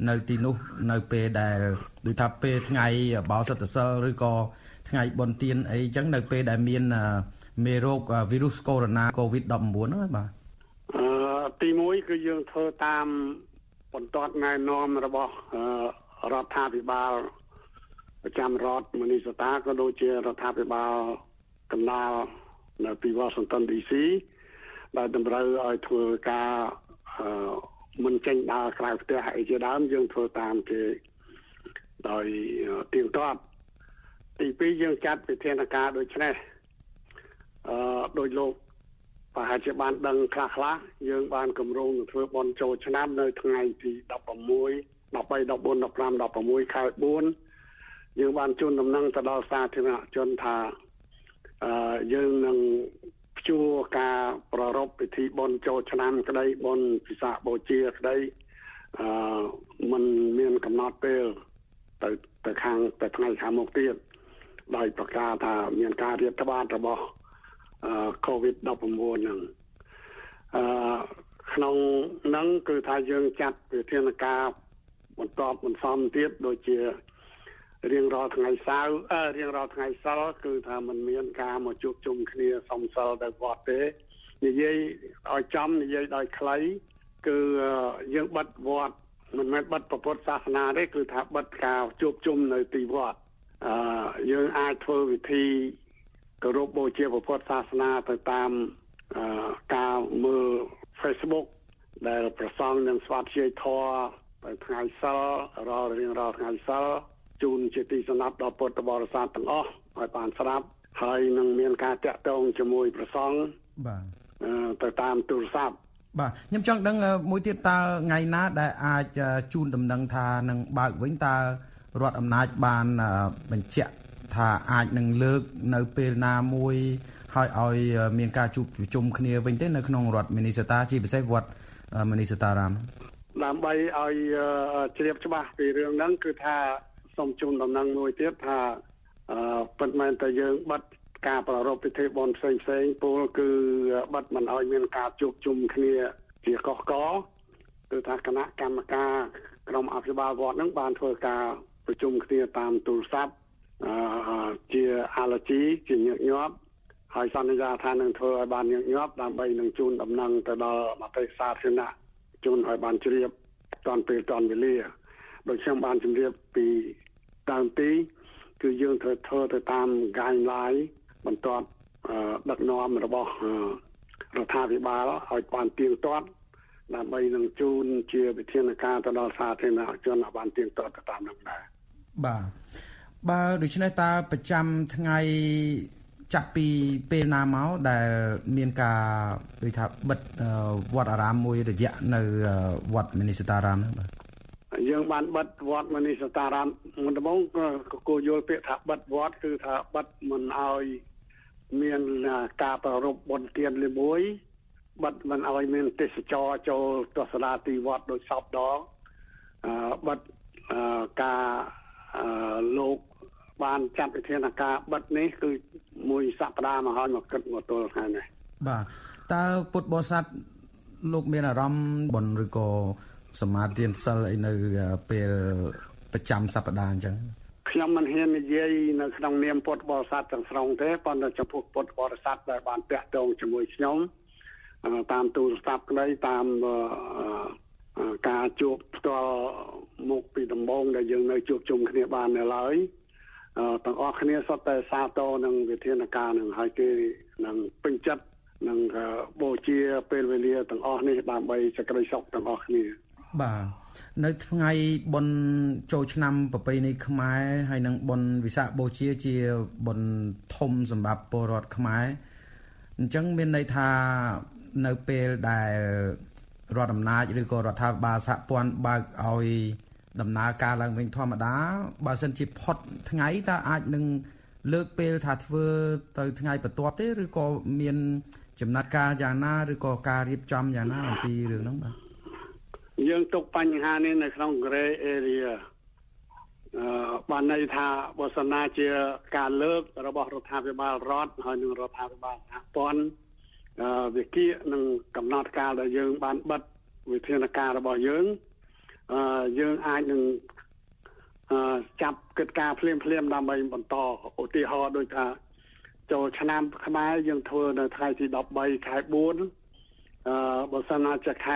នៅទីនោះនៅពេលដែលដូចថាពេលថ្ងៃបោសិទ្ធសិលឬក៏ថ្ងៃបុណ្យទានអីចឹងនៅពេលដែលមានមេរោគវីរុសកូវីដ 19 ហ្នឹងបាទ
ទី1គឺយើងធ្វើតាមបន្ទាត់ណែនាំរបស់រដ្ឋាភិបាលប្រចាំរដ្ឋមនីសតាក៏ដូចជារដ្ឋាភិបាលកណ្ដាលនៅទី Washington DC ដែលតម្រូវឲ្យធ្វើការមិនចេញដើរក្រៅផ្ទះអីជាដើមយើងធ្វើតាមគេដោយទៀងទាត់ទី2យើងចាត់វិធានការដូចនេះដោយលោកប្រហែលជាបានដឹងខ្លះយើងបានគម្រោងធ្វើបុណ្យចូលឆ្នាំនៅថ្ងៃទី16 13 14 15 16ខែ4យើងបានជូនដំណឹងទៅដល់សាធារណជនថាយើងនឹងព្យួរការប្រារព្ធពិធីបុណ្យចូលឆ្នាំក្តីបុណ្យពិសាខបូជាក្តីมันមានកំណត់ពេលទៅថ្ងៃខាងមុខទៀតដោយប្រកាសថាមានការរាតត្បាតរបស់ COVID-19 ហ្នឹងក្នុងហ្នឹងគឺថាយើងចាត់វិធានការបន្តបន្សំទៀតដូចជារៀងរាល់ថ្ងៃសៅរ៍រៀងរាល់ថ្ងៃសិលគឺថាมันមានការមកជួបជុំគ្នាសំសិលទៅវត្តទេនិយាយឲ្យចំនិយាយដោយខ្លីគឺយើងបិទវត្តមិនមែនបិទពុទ្ធសាសនាទេគឺថាបិទការជួបជុំនៅទីវត្តយើងអាចធ្វើវិធីគោរពបូជាព្រះពុទ្ធសាសនាទៅតាមការមើល Facebook ដែលប្រសង់នឹងស្វាធ្យាយធម៌ទៅថ្ងៃសិលរៀងរាល់ថ្ងៃសិលជូនជាទីសំណាប់ដល់ពុទ្ធបរិស័ទទាំងអស់ឲ្យបានស្ដាប់ហើយនឹងមានការតាក់ទងជាមួយព្រះសង្ឃ
បាទ
ទៅតាមទូរស័ព្ទ
បាទខ្ញុំចង់ដឹងមួយទៀតតើថ្ងៃណាដែលអាចជូនដំណឹងថានឹងបើកវិញតើរដ្ឋអំណាចបានបញ្ជាក់ថាអាចនឹងលើកនៅពេលណាមួយហើយឲ្យមានការជួបប្រជុំគ្នាវិញទេនៅក្នុងរដ្ឋមីនីសតាជាពិសេសវត្តមីនីសតារាម
ដើម្បីឲ្យជ្រាបច្បាស់ពីរឿងហ្នឹងគឺថាសូមជូនដំណឹងមួយទៀតថាពិតមែនតែយើងបិទការប្រារព្ធពិធីបុណ្យផ្សេងពលគឺបិទមិនឲ្យមានការជួបជុំគ្នាជាកុះកគឺថាគណៈកម្មការក្រុមអភិបាលវត្តហ្នឹងបានធ្វើការប្រជុំគ្នាតាមទូរស័ព្ទជាអាឡឺជីជាញឹកញាប់ហើយសន្យាថានឹងធ្វើឲ្យបានញឹកញាប់ដើម្បីនឹងជូនដំណឹងទៅដល់មតិសាធារណៈជូនឲ្យបានជ្រាបតាន់ពេលតាន់វេលាដោយខ្ញុំបានជម្រាបពីដើមទីគឺយើងត្រូវធ្វើទៅតាម guideline បន្ទាត់ដឹកនាំរបស់រដ្ឋាភិបាលឲ្យបានទៀងទាត់ដើម្បីនឹងជូនជាវិធានការទៅដល់សាធារណជនឲ្យបានទៀងទាត់ទៅតាមនោះដែរ
បាទបើដូច្នេះតើប្រចាំថ្ងៃចាប់ពីពេលណាមកដែលមានការដូចថាបិទវត្តអារាមមួយរយៈនៅវត្តមីនីសតារាមហ្នឹងបាទ
យើងបានបិទវត្តមនីសតារាមមុនដំបូងក៏គួរយល់ពាក្យថាបិទវត្តគឺថាបិទមិនឲ្យមានការប្រារព្ធបុណ្យទានលេមួយបិទមិនឲ្យមានទេសចរចូលទស្សនាទីវត្តដោយសពដងបិទការលោកបានចាត់វិធានការបិទនេះគឺមួយសប្តាហ៍មកហើយមកគិតមកទល់ថ្ងៃនេះ
បាទតើពុទ្ធបរិស័ទលោកមានអារម្មណ៍បុណ្យឬក៏សមាទានសិលអីនៅពេលប្រចាំសប្តាហ៍អញ្ចឹង
ខ្ញុំមិនហ៊ាននិយាយនៅក្នុងនាមពុទ្ធបរិស័ទទាំងស្រុងទេប៉ុន្តែចំពោះពុទ្ធបរិស័ទដែលបានតាក់ទងជាមួយខ្ញុំតាមទូរស័ព្ទក្តីតាមការជួបផ្ទាល់មុខពីដំបូងដែលយើងនៅជួបជុំគ្នាបាននៅឡើយទាំងអស់គ្នាសុទ្ធតែសាទរនឹងវិធានការនឹងហើយគេនឹងពេញចិត្តនឹងបូជាពេលវេលាទាំងអស់នេះដើម្បីសេចក្តីសុខទាំងអស់គ្នា
បាទនៅថ្ងៃបុណ្យចូលឆ្នាំប្រពៃណីខ្មែរហើយនិងបុណ្យវិសាខបូជាជាបុណ្យធំសម្រាប់ពលរដ្ឋខ្មែរអញ្ចឹងមានន័យថានៅពេលដែលរដ្ឋអំណាចឬក៏រដ្ឋាភិបាលសហព័ន្ធបើកឲ្យដំណើរការឡើងវិញធម្មតាបើសិនជាផុតថ្ងៃតើអាចនឹងលើកពេលថាធ្វើទៅថ្ងៃបន្ទាប់ទេឬក៏មានចំណាត់ការយ៉ាងណាឬក៏ការរៀបចំយ៉ាងណាអំពីរឿងហ្នឹងបាទ
យើងទុកបញ្ហានេះនៅក្នុង gray area បានន័យថាបើសិនណាជាការលើករបស់រដ្ឋាភិបាលរដ្ឋហើយនិងរដ្ឋាភិបាលសហព័ន្ធវិគៀនឹងកំណត់កាលដែលយើងបានបិទវិធានការរបស់យើងយើងអាចនឹងចាប់កិច្ចការភ្លាមដើម្បីបន្តឧទាហរណ៍ដូចថាចូលឆ្នាំខ្មែរយើងធ្វើនៅថ្ងៃទី13ខែ4បើសិនណាជាខែ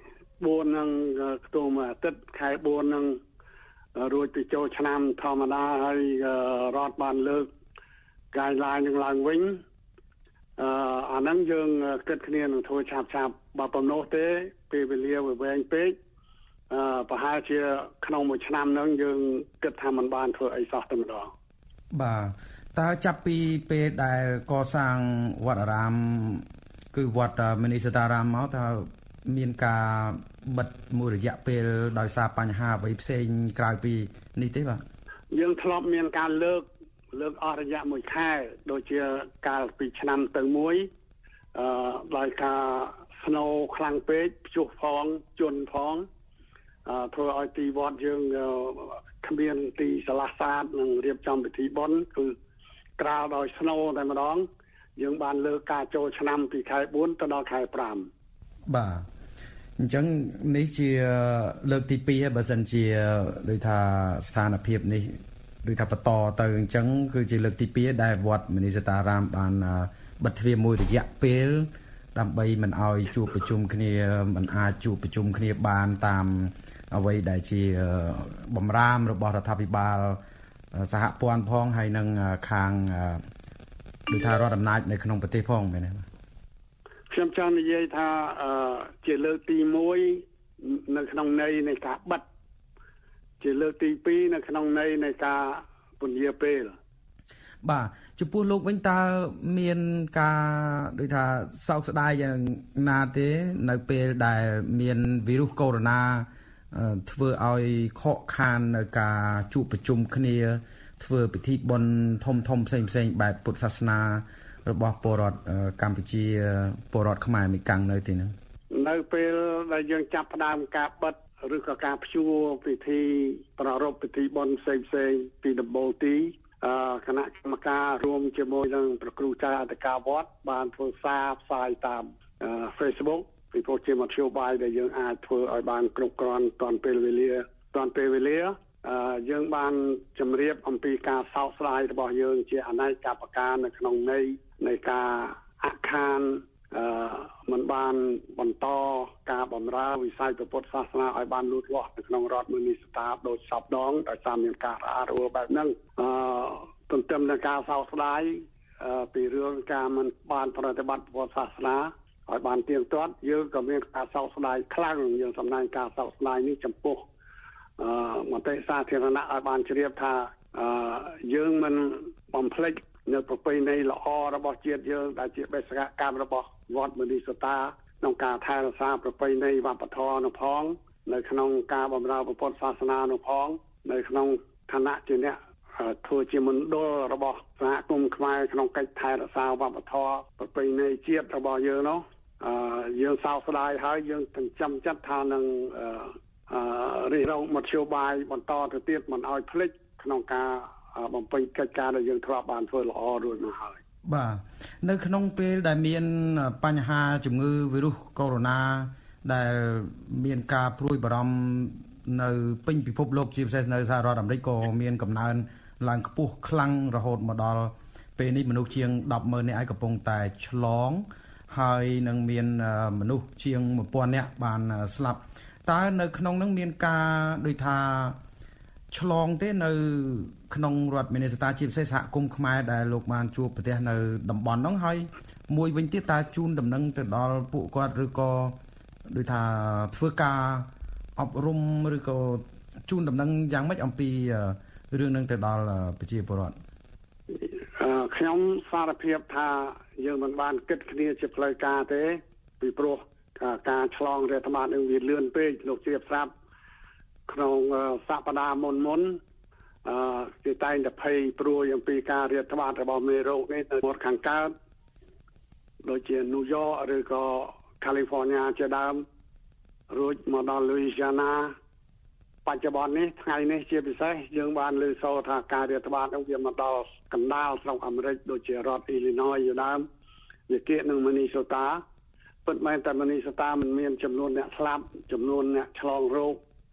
4នឹងខ្ទង់មួយអាទិត្យខែ4នឹងរួចពីចូលឆ្នាំធម្មតាហើយរដ្ឋបានលើក guideline នឹងឡើងវិញអាហ្នឹងយើងគិតគ្នានឹងធ្វើឆាប់បើប៉ុណ្ណោះទេពេលវេលាវែងពេកប្រហែលជាក្នុងមួយឆ្នាំហ្នឹងយើងគិតថាมันបានធ្វើអីសោះតែម្ដង
បាទតើចាប់ពីពេលដែលកសាងវត្តអារាមគឺវត្តមនីសតារាមមកតើមានការបិទមួយរយៈពេលដោយសារបញ្ហាអ្វីផ្សេងក្រៅពីនេះទេបាទ
យើងធ្លាប់មានការលើកអស់រយៈមួយខែដូចជាកាលពីឆ្នាំទៅមួយដោយការស្នូខ្លាំងពេកព្យុះផងជន់ផងធ្វើឲ្យទីវត្តយើងគ្មានទីសាឡាសាទនិងរៀបចំពិធីបុណ្យគឺក្រាលដោយស្នូតែម្ដងយើងបានលើកការចូលឆ្នាំពីខែ4ទៅដល់ខែ5
បាទអញ្ចឹងនេះជាលើកទី2ហើយបើសិនជាដូចថាស្ថានភាពនេះដូចថាបន្តទៅអញ្ចឹងគឺជាលើកទី2ដែលវត្តមនីសតារាមបានបិទទ្វារមួយរយៈពេលដើម្បីមិនឲ្យជួបប្រជុំគ្នាមិនអាចជួបប្រជុំគ្នាបានតាមអ្វីដែលជាបំរាមរបស់រដ្ឋាភិបាលសហព័ន្ធផងហើយនឹងខាងដូចថារដ្ឋអំណាចនៅក្នុងប្រទេសផងមែនទេ
ខ្ញុំចង់និយាយថាជាលើកទី1នៅក្នុងន័យនៃការបិទជាលើកទី2នៅក្នុងន័យនៃការពន្យាពេល
បាទចំពោះលោកវិញតើមានការដូចថាសោកស្ដាយយ៉ាងណាទេនៅពេលដែលមានវីរុសកូវីដ -19 ធ្វើឲ្យខកខាននៅការជួបប្រជុំគ្នាធ្វើពិធីបុណ្យធំផ្សេងបែបពុទ្ធសាសនារបស់ពលរដ្ឋកម្ពុជាពលរដ្ឋខ្មែរមីកាំងនៅទីហ្នឹង
នៅពេលដែលយើងចាប់ផ្ដើមការបិទឬក៏ការព្យួរពិធីប្រារព្ធពិធីបុណ្យផ្សេងពីដំបូងទីគណៈកម្មការរួមជាមួយនឹងព្រះគ្រូចៅអធិការវត្តបានធ្វើសារផ្សាយតាម Facebook ពីព្រោះជាមធ្យោបាយដែលយើងអាចធ្វើឲ្យបានគ្រប់គ្រាន់ទាន់ពេលវេលាយើងបានជម្រាបអំពីការសោកស្ដាយរបស់យើងជាអនេកប្រការនៅក្នុងន័យនៃការអខានមិនបានបន្តការបម្រើវិស័យពុទ្ធសាសនាឲ្យបានលូតលាស់នៅក្នុងរដ្ឋមនីសតាដោយសពដងដោយសារមានការរអាក់រអួលបែបហ្នឹងទន្ទឹមនឹងការសោកស្ដាយពីរឿងការមិនបានប្រតិបត្តិពុទ្ធសាសនាឲ្យបានទៀងទាត់យើងក៏មានការសោកស្ដាយខ្លាំងយើងសម្ដែងការសោកស្ដាយនេះចំពោះមតិសាធារណៈឲ្យបានជ្រាបថាយើងមិនបំភ្លេចនៅប្រពៃណីល្អរបស់ជាតិយើងដែលជាបេសកកម្មរបស់វត្តមនីសតាក្នុងការថែរក្សាប្រពៃណីវប្បធម៌នោះផងនៅក្នុងការបម្រើពុទ្ធសាសនានោះផងនៅក្នុងឋានៈជាអ្នកធ្វើជាមណ្ឌលរបស់សហគមន៍ខ្មែរក្នុងកិច្ចថែរក្សាវប្បធម៌ប្រពៃណីជាតិរបស់យើងនោះយើងសោកស្ដាយហើយយើងចិញ្ចឹមចិត្តថានឹងរិះរងមធ្យោបាយបន្តទៅទៀតមិនឲ្យភ្លេចក្នុងការបំពេញកិច្ចការដែលយើងធ្លាប់បានធ្វើល្អរួចមកហើយ
បាទនៅក្នុងពេលដែលមានបញ្ហាជំងឺវីរុសកូវីដ -19 ដែលមានការព្រួយបារម្ភនៅពេញពិភពលោកជាពិសេសនៅសហរដ្ឋអាមេរិកក៏មានកំណើនឡើងខ្ពស់ខ្លាំងរហូតមកដល់ពេលនេះមនុស្សជាង 10,000 នាក់ឯងកំពុងតែឆ្លងហើយនឹងមានមនុស្សជាង 1000 នាក់បានស្លាប់តើនៅក្នុងនឹងមានការដូចថាឆ្លងទេនៅក្នុងរដ្ឋមីនីសតាជាពិសេសសហគមន៍ខ្មែរដែលលោកបានជួបប្រទះនៅតំបន់ហ្នឹងហើយមួយវិញទៀតតើជូនដំណឹងទៅដល់ពួកគាត់ឬក៏ដូចថាធ្វើការអប់រំឬក៏ជូនដំណឹងយ៉ាងម៉េចអំពីរឿងហ្នឹងទៅដល់ប្រជាពលរដ្ឋ
ខ្ញុំសារភាពថាយើងមិនបានគិតគ្នាជាផ្លូវការទេពីព្រោះការឆ្លងរាតត្បាតនឹងវាលឿនពេកលោកជាប្រាប់ក្នុងសប្តាហ៍មុនគេតែងតែភ័យព្រួយអំពីការរាតត្បាតរបស់មេរោគនេះនៅមាត់ខាងកើតដូចជាញូវយ៉កឬក៏កាលីហ្វ័រញ៉ាជាដើមរួចមកដល់លូវីស៊ីយ៉ាណាបច្ចុប្បន្ននេះថ្ងៃនេះជាពិសេសយើងបានលើសូរថាការរាតត្បាតនោះវាមកដល់កណ្ដាលស្រុកអាមេរិកដូចជារដ្ឋអ៊ីលីណយជាដើមវាគៀកនឹងមីនីសូតាពិតមែនតែមីនីសូតាមិនមានចំនួនអ្នកស្លាប់ចំនួនអ្នកឆ្លងរោគ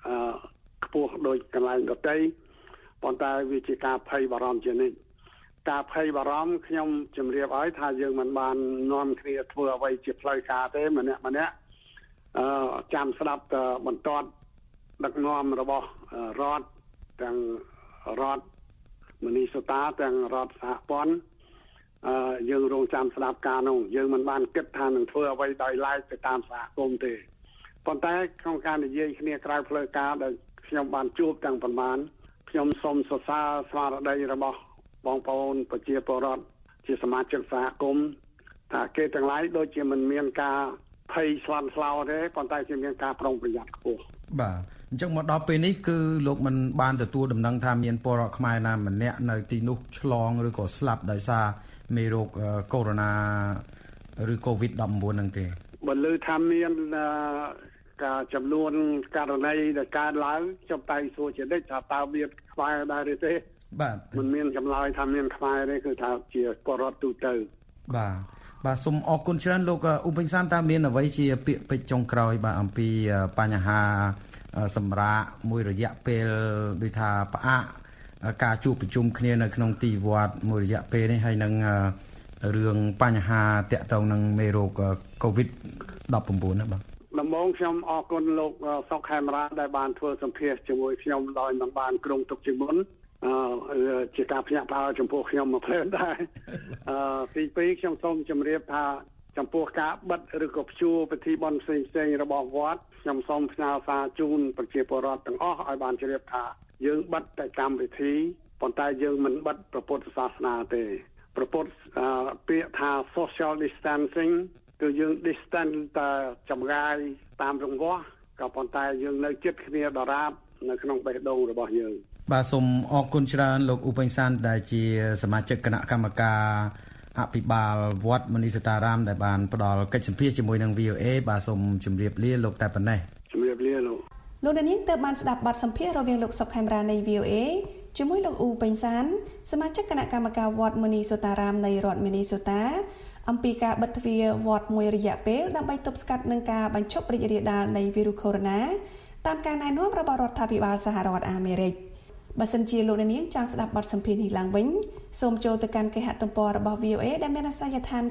ខ្ពស់ដូចកន្លែងដទៃប៉ុន្តែវាជាការភ័យបារម្ភជានិច្ចការភ័យបារម្ភខ្ញុំជម្រាបឲ្យថាយើងមិនបាននាំគ្នាធ្វើអ្វីជាផ្លូវការទេម្នាក់ចាំស្ដាប់បន្ទាត់ដឹកនាំរបស់រដ្ឋទាំងរដ្ឋមនីសតាទាំងរដ្ឋសហព័ន្ធយើងរងចាំស្ដាប់ការនោះយើងមិនបានគិតថានឹងធ្វើអ្វីដោយឡែកទៅតាមសហគមន៍ទេប៉ុន្តែក្នុងការនិយាយគ្នាក្រៅផ្លូវការដែលខ្ញុំបានជួបទាំងប៉ុន្មានខ្ញុំសូមសរសើរស្មារតីរបស់បងប្អូនប្រជាពលរដ្ឋជាសមាជិកសហគមន៍ថាគេទាំងឡាយដូចជាមិនមានការភ័យស្លន់ស្លោទេប៉ុន្តែជាមានការប្រុងប្រយ័ត្នខ្ពស់
បាទអញ្ចឹងមកដល់ពេលនេះគឺលោកមិនបានទទួលដំណឹងថាមានពលរដ្ឋខ្មែរណាម្នាក់នៅទីនោះឆ្លងឬក៏ស្លាប់ដោយសារមេរោគកូវីដ ឬ COVID-19 ហ្នឹងទេ
បើលើថាមានការចំនួនករណីដែលកើតឡើងខ្ញុំតែសួរជានិច្ចថាតើមានខ្មែរដែរឬទេ
បាទ
មិនមានចម្លើយថាមានខ្មែរទេគឺថាជាពលរដ្ឋទូទៅ
បាទសូមអរគុណច្រើនលោកឧបិញសានតើមានអ្វីជាពាក្យពេចន៍ចុងក្រោយបាទអំពីបញ្ហាសម្រាប់មួយរយៈពេលដូចថាផ្អាកការជួបប្រជុំគ្នានៅក្នុងទីវត្តមួយរយៈពេលនេះហើយនឹងរឿងបញ្ហាតាក់ទងនឹងមេរោគ COVID-19 ណាបាទ
ដំបូងខ្ញុំអរគុណលោកសុកខេមរាដែលបានធ្វើសម្ភាសជាមួយខ្ញុំដោយមិនបានក្រុងទុកជាមុនជាការភ្ញាក់ផ្អើលចំពោះខ្ញុំមកភ្លាមដែរទី2ខ្ញុំសូមជម្រាបថាចំពោះការបិទឬក៏ព្យួរពិធីបុណ្យផ្សេងៗរបស់វត្តខ្ញុំសូមផ្ញើសារជូនប្រជាពលរដ្ឋទាំងអស់ឲ្យបានជ្រាបថាយើងបិទតែកម្មវិធីប៉ុន្តែយើងមិនបិទព្រះពុទ្ធសាសនាទេព្រះពុទ្ធពាក្យថា social distancing គឺយើង distance តែចម្ងាយតាមរង្វះក៏ប៉ុន្តែយើងនៅជិតគ្នាដរាបនៅក្នុងបេះដូងរបស់យើង
បាទសូមអរគុណច្រើនលោកឧបិញសានដែលជាសមាជិកគណៈកម្មការអភិបាលវត្តមនីសតារាមដែលបានផ្ដល់កិច្ចសម្ភាសជាមួយនឹង VOA បាទសូមជម្រាបលាលោកតែប៉ុណ្ណេះ
ជម្រាបលាលោក
នាងទើបបានស្ដាប់បទសម្ភាសន៍រវាងលោកសុកខេមរានៃ VOA ជាមួយលោកឧបិញសានសមាជិកគណៈកម្មការវត្តមនីសតារាមនៃរដ្ឋមីនីសូតាអំពីការបិទទ្វារវត្តមួយរយៈពេលដើម្បីទប់ស្កាត់នឹងការបញ្ឈប់រីករាលដាលនៃវីរុសកូវីដ -19 តាមការណែនាំរបស់រដ្ឋាភិបាលសហរដ្ឋអាមេរិកបើសិនជាលោកនាងចង់ស្ដាប់បទសម្ភាសន៍នេះឡើងវិញសូមចូលទៅកាន់គេហទំព័ររបស់ VOA ដែលមានអាសយដ្ឋាន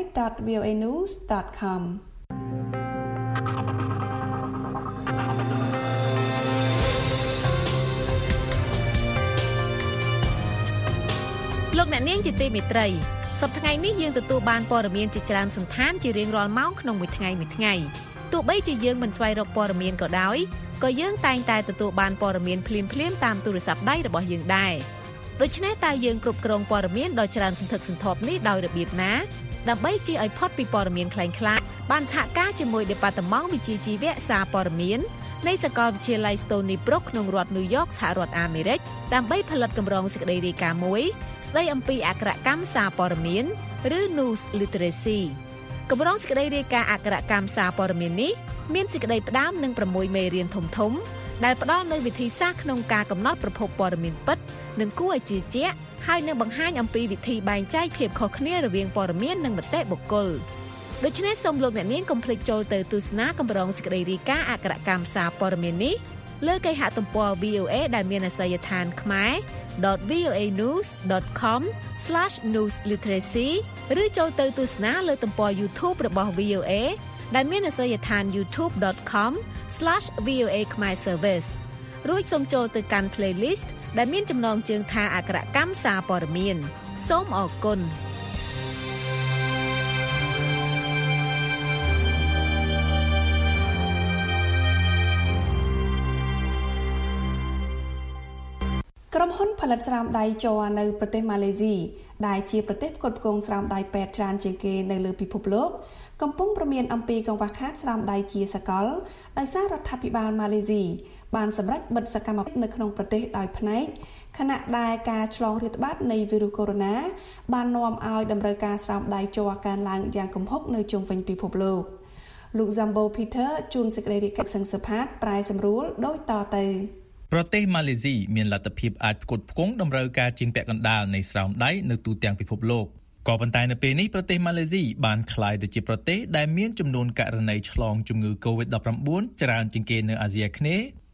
khmer.voanews.com
លោកអ្នកនាងជាទីមេត្រីសប្តាហ៍ថ្ងៃនេះយើងទទួលបានព័ត៌មានជាច្រើនសន្តានជារៀងរាល់ម៉ោងក្នុងមួយថ្ងៃទោះបីជាយើងមិនស្វែងរកព័ត៌មានក៏ដោយក៏យើងតែងតែទទួលបានព័ត៌មានភ្លាមៗតាមទូរស័ព្ទដៃរបស់យើងដែរដូច្នេះតើយើងគ្រប់គ្រងព័ត៌មានដ៏ច្រើនសន្ធឹកសន្ធាប់នេះដោយរបៀបណាដើម្បីជៀសឲ្យផុតពីព័ត៌មានក្លែងក្លាយបានសហការជាមួយដេប៉ាតឺម៉ង់វិជ្ជាជីវៈសារព័ត៌មាននៃសាកលវិទ្យាល័យ Stony Brook ក្នុងរដ្ឋ New York សហរដ្ឋអាមេរិកដើម្បីផលិតកម្រងសេចក្តីរាយការណ៍មួយស្តីអំពីអក្ខរកម្មសារព័ត៌មានឬ News Literacy កម្រងសេចក្តីរាយការណ៍អក្ខរកម្មសារព័ត៌មាននេះមានសេចក្តីផ្ដើមនឹង6មេរៀនធំៗដែលផ្ដល់នូវវិធីសាស្ត្រក្នុងការកំណត់ប្រភពព័ត៌មានពិតនិងគួរឲ្យជឿជាក់ហើយនឹងបង្ហាញអំពីវិធីបែងចែកភាពខុសគ្នារវាងព័ត៌មាននិងមតិបុគ្គលដូច្នេះសូមលោកអ្នកនាងកុំភ្លេចចូលទៅទស្សនាកម្រងសេចក្តីរាយការណ៍អក្ខរកម្មសារព័ត៌មាននេះលើគេហទំព័រ VOA ដែលមានអាសយដ្ឋាន khmer.voanews.com/newsliteracy ឬចូលទៅទស្សនាលើទំព័រ YouTube របស់ VOA ដែលមានអាសយដ្ឋាន youtube.com/VOA Khmer Service រួចសូមចូលទៅកាន់ playlist ដែលមានចំណងជើងថាអក្ខរកម្មសារព័ត៌មានសូមអរគុណ
ក្រុមហ៊ុនផលិតស្រាមដៃជ័រនៅប្រទេសម៉ាឡេស៊ីដែលជាប្រទេសផ្គត់ផ្គង់ស្រាមដៃពេទ្យច្រើនជាងគេនៅលើពិភពលោកកំពុងប្រមានអំពីកង្វះខាតស្រាមដៃជាសកលដោយសាររដ្ឋាភិបាលម៉ាឡេស៊ីបានសម្រេចបិទសកម្មភាពនៅក្នុងប្រទេសដោយផ្នែកខណៈដែលការឆ្លងរាតត្បាតនៃវីរុសកូវីដ -19 បាននាំឲ្យតម្រូវការស្រាមដៃជ័រកើនឡើងយ៉ាងគំហុកនៅជុំវិញពិភពលោកលោក Zambo Peter ជួនសេចក្តីរាយការណ៍សឹងសផាតប្រែសម្រួលដូចតទៅ
ប្រទេសម៉ាឡេស៊ីមានលទ្ធភាពអាចផ្គត់ផ្គង់តម្រូវការជាងពាក់កណ្ដាលនៃស្រោមដៃនៅទូទាំងពិភពលោកក៏ប៉ុន្តែនៅពេលនេះប្រទេសម៉ាឡេស៊ីបានក្លាយទៅជាប្រទេសដែលមានចំនួនករណីឆ្លងជំងឺ COVID-19 ច្រើនជាងគេនៅអាស៊ីអាគ្នេយ៍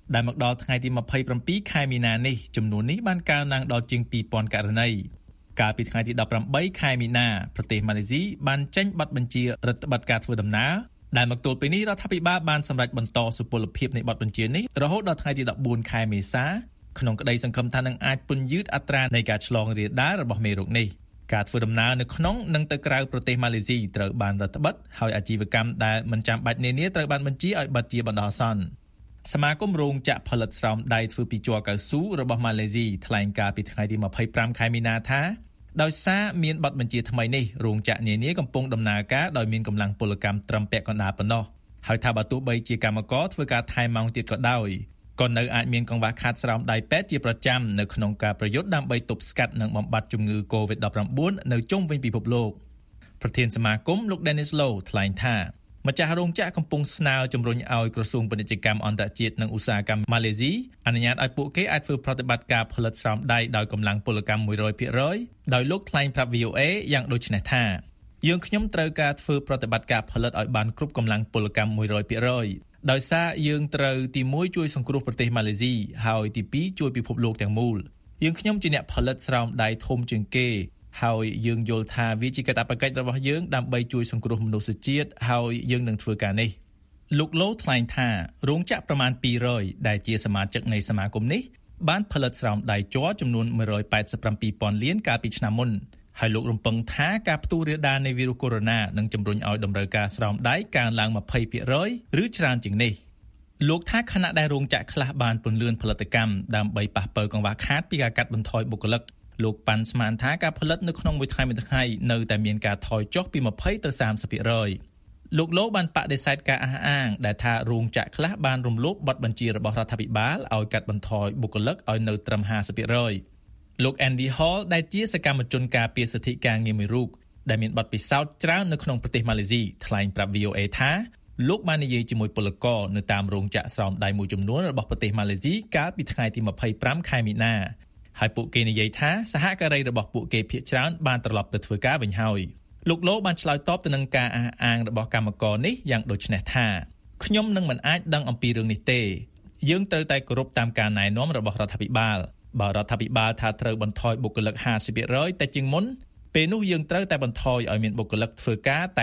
ដែលមកដល់ថ្ងៃទី27ខែមីនានេះចំនួននេះបានកើនឡើងដល់ជាង 2000 ករណីកាលពីថ្ងៃទី18ខែមីនាប្រទេសម៉ាឡេស៊ីបានចេញប័ណ្ណបញ្ជារដ្ឋបတ်ការធ្វើដំណើរដែលមកទល់ពេលនេះរដ្ឋាភិបាលបានសម្រេចបន្តសុពលភាពនៃប័ណ្ណបញ្ជានេះរហូតដល់ថ្ងៃទី14ខែមេសាក្នុងក្តីសង្ឃឹមថានឹងអាចពន្យឺតអត្រានៃការឆ្លងរាលដាលរបស់មេរោគនេះការធ្វើដំណើរនៅក្នុងនិងទៅក្រៅប្រទេសម៉ាឡេស៊ីត្រូវបានរដ្ឋបတ်ហើយអាជីវកម្មដែលមិនចាំបាច់នានាត្រូវបានបញ្ជាឲ្យបិទជាបណ្ដោះអាសន្នសមាគមរោងចក្រផលិតស្រោមដៃធ្វើពីជ័រកៅស៊ូរបស់ម៉ាឡេស៊ីថ្លែងការពីថ្ងៃទី25ខែមីនាថាដោយសារមានប័ណ្ណបញ្ជាថ្មីនេះរោងចក្រនានាកំពុងដំណើរការដោយមានកម្លាំងពលកម្មត្រឹមពាក់កណ្ដាលប៉ុណ្ណោះហើយថាបើទោះបីជាកម្មករធ្វើការថែមម៉ោងទៀតក៏ដោយក៏នៅអាចមានកង្វះខាតស្រោមដៃពេទ្យជាប្រចាំនៅក្នុងការប្រយុទ្ធដើម្បីទប់ស្កាត់និងបំបត្តិជំងឺ COVID-19 នៅជុំវិញពិភពលោកប្រធានសមាគមលោក Dennis Low ថ្លែងថាម្ចាស់រោងចក្រកំពុងស្នើជំរុញឲ្យក្រសួងពាណិជ្ជកម្មអន្តរជាតិនិងឧស្សាហកម្មម៉ាឡេស៊ីអនុញ្ញាតឲ្យពួកគេអាចធ្វើប្រតិបត្តិការផលិតស្រោមដៃដោយកម្លាំងពលកម្ម 100% ដោយលោកថ្លែងប្រាប់ VOA យ៉ាងដូចនេះថាយើងខ្ញុំត្រូវការធ្វើប្រតិបត្តិការផលិតឲ្យបានគ្រប់កម្លាំងពលកម្ម 100% ដោយសារយើងត្រូវទី1ជួយសង្គ្រោះប្រទេសម៉ាឡេស៊ីហើយទី2ជួយពិភពលោកទាំងមូលយើងខ្ញុំជាអ្នកផលិតស្រោមដៃធំជាងគេហើយយើងយល់ថាវាជាកាតព្វកិច្ចរបស់យើងដើម្បីជួយសង្គ្រោះមនុស្សជាតិហើយយើងនឹងធ្វើការនេះលោកឡូថ្លែងថារោងចក្រប្រមាណ200ដែលជាសមាជិកនៃសមាគមនេះបានផលិតស្រោមដៃជ័រចំនួន 187,000 លានកាលពីឆ្នាំមុនហើយលោករំពឹងថាការផ្ទុះរាលដាលនៃវីរុសកូវីដ -19 នឹងជំរុញឲ្យតម្រូវការស្រោមដៃកើនឡើង 20% ឬច្រើនជាងនេះលោកថាខណៈដែលរោងចក្រខ្លះបានពន្លឿនផលិតកម្មដើម្បីប៉ះប៉ូវកង្វះខាតពីការកាត់បន្ថយបុគ្គលិកលោកប៉ាន់ស្មានថាការផលិតនៅក្នុងមួយថ្ងៃនៅតែមានការថយចុះពី 20 ទៅ 30% លោកឡូបានបដិសេធការអះអាងដែលថារោងចក្រខ្លះបានរំលោភបទបញ្ជារបស់រដ្ឋាភិបាលឲ្យកាត់បន្ថយបុគ្គលិកឲ្យនៅត្រឹម 50% លោក Andy Hall ដែលជាសកម្មជនការពារសិទ្ធិការងារមួយរូបដែលមានបទពិសោធន៍ច្រើននៅក្នុងប្រទេសម៉ាឡេស៊ីថ្លែងប្រាប់ VOA ថាលោកបាននិយាយជាមួយពលករនៅតាមរោងចក្រស្រោមដៃមួយចំនួនរបស់ប្រទេសម៉ាឡេស៊ីកាលពីថ្ងៃទី25ខែមីនាហើយពួកគេនិយាយថាសហការីរបស់ពួកគេភាគច្រើនបានត្រឡប់ទៅធ្វើការវិញហើយលោកឡូបានឆ្លើយតបទៅនឹងការអះអាងរបស់កម្មករនេះយ៉ាងដូចនេះថាខ្ញុំនឹងមិនអាចដឹងអំពីរឿងនេះទេយើងត្រូវតែគោរពតាមការណែនាំរបស់រដ្ឋាភិបាលបើរដ្ឋាភិបាលថាត្រូវបន្ថយបុគ្គលិក 50% តែជាងមុនពេលនោះយើងត្រូវតែបន្ថយឲ្យមានបុគ្គលិកធ្វើការតែ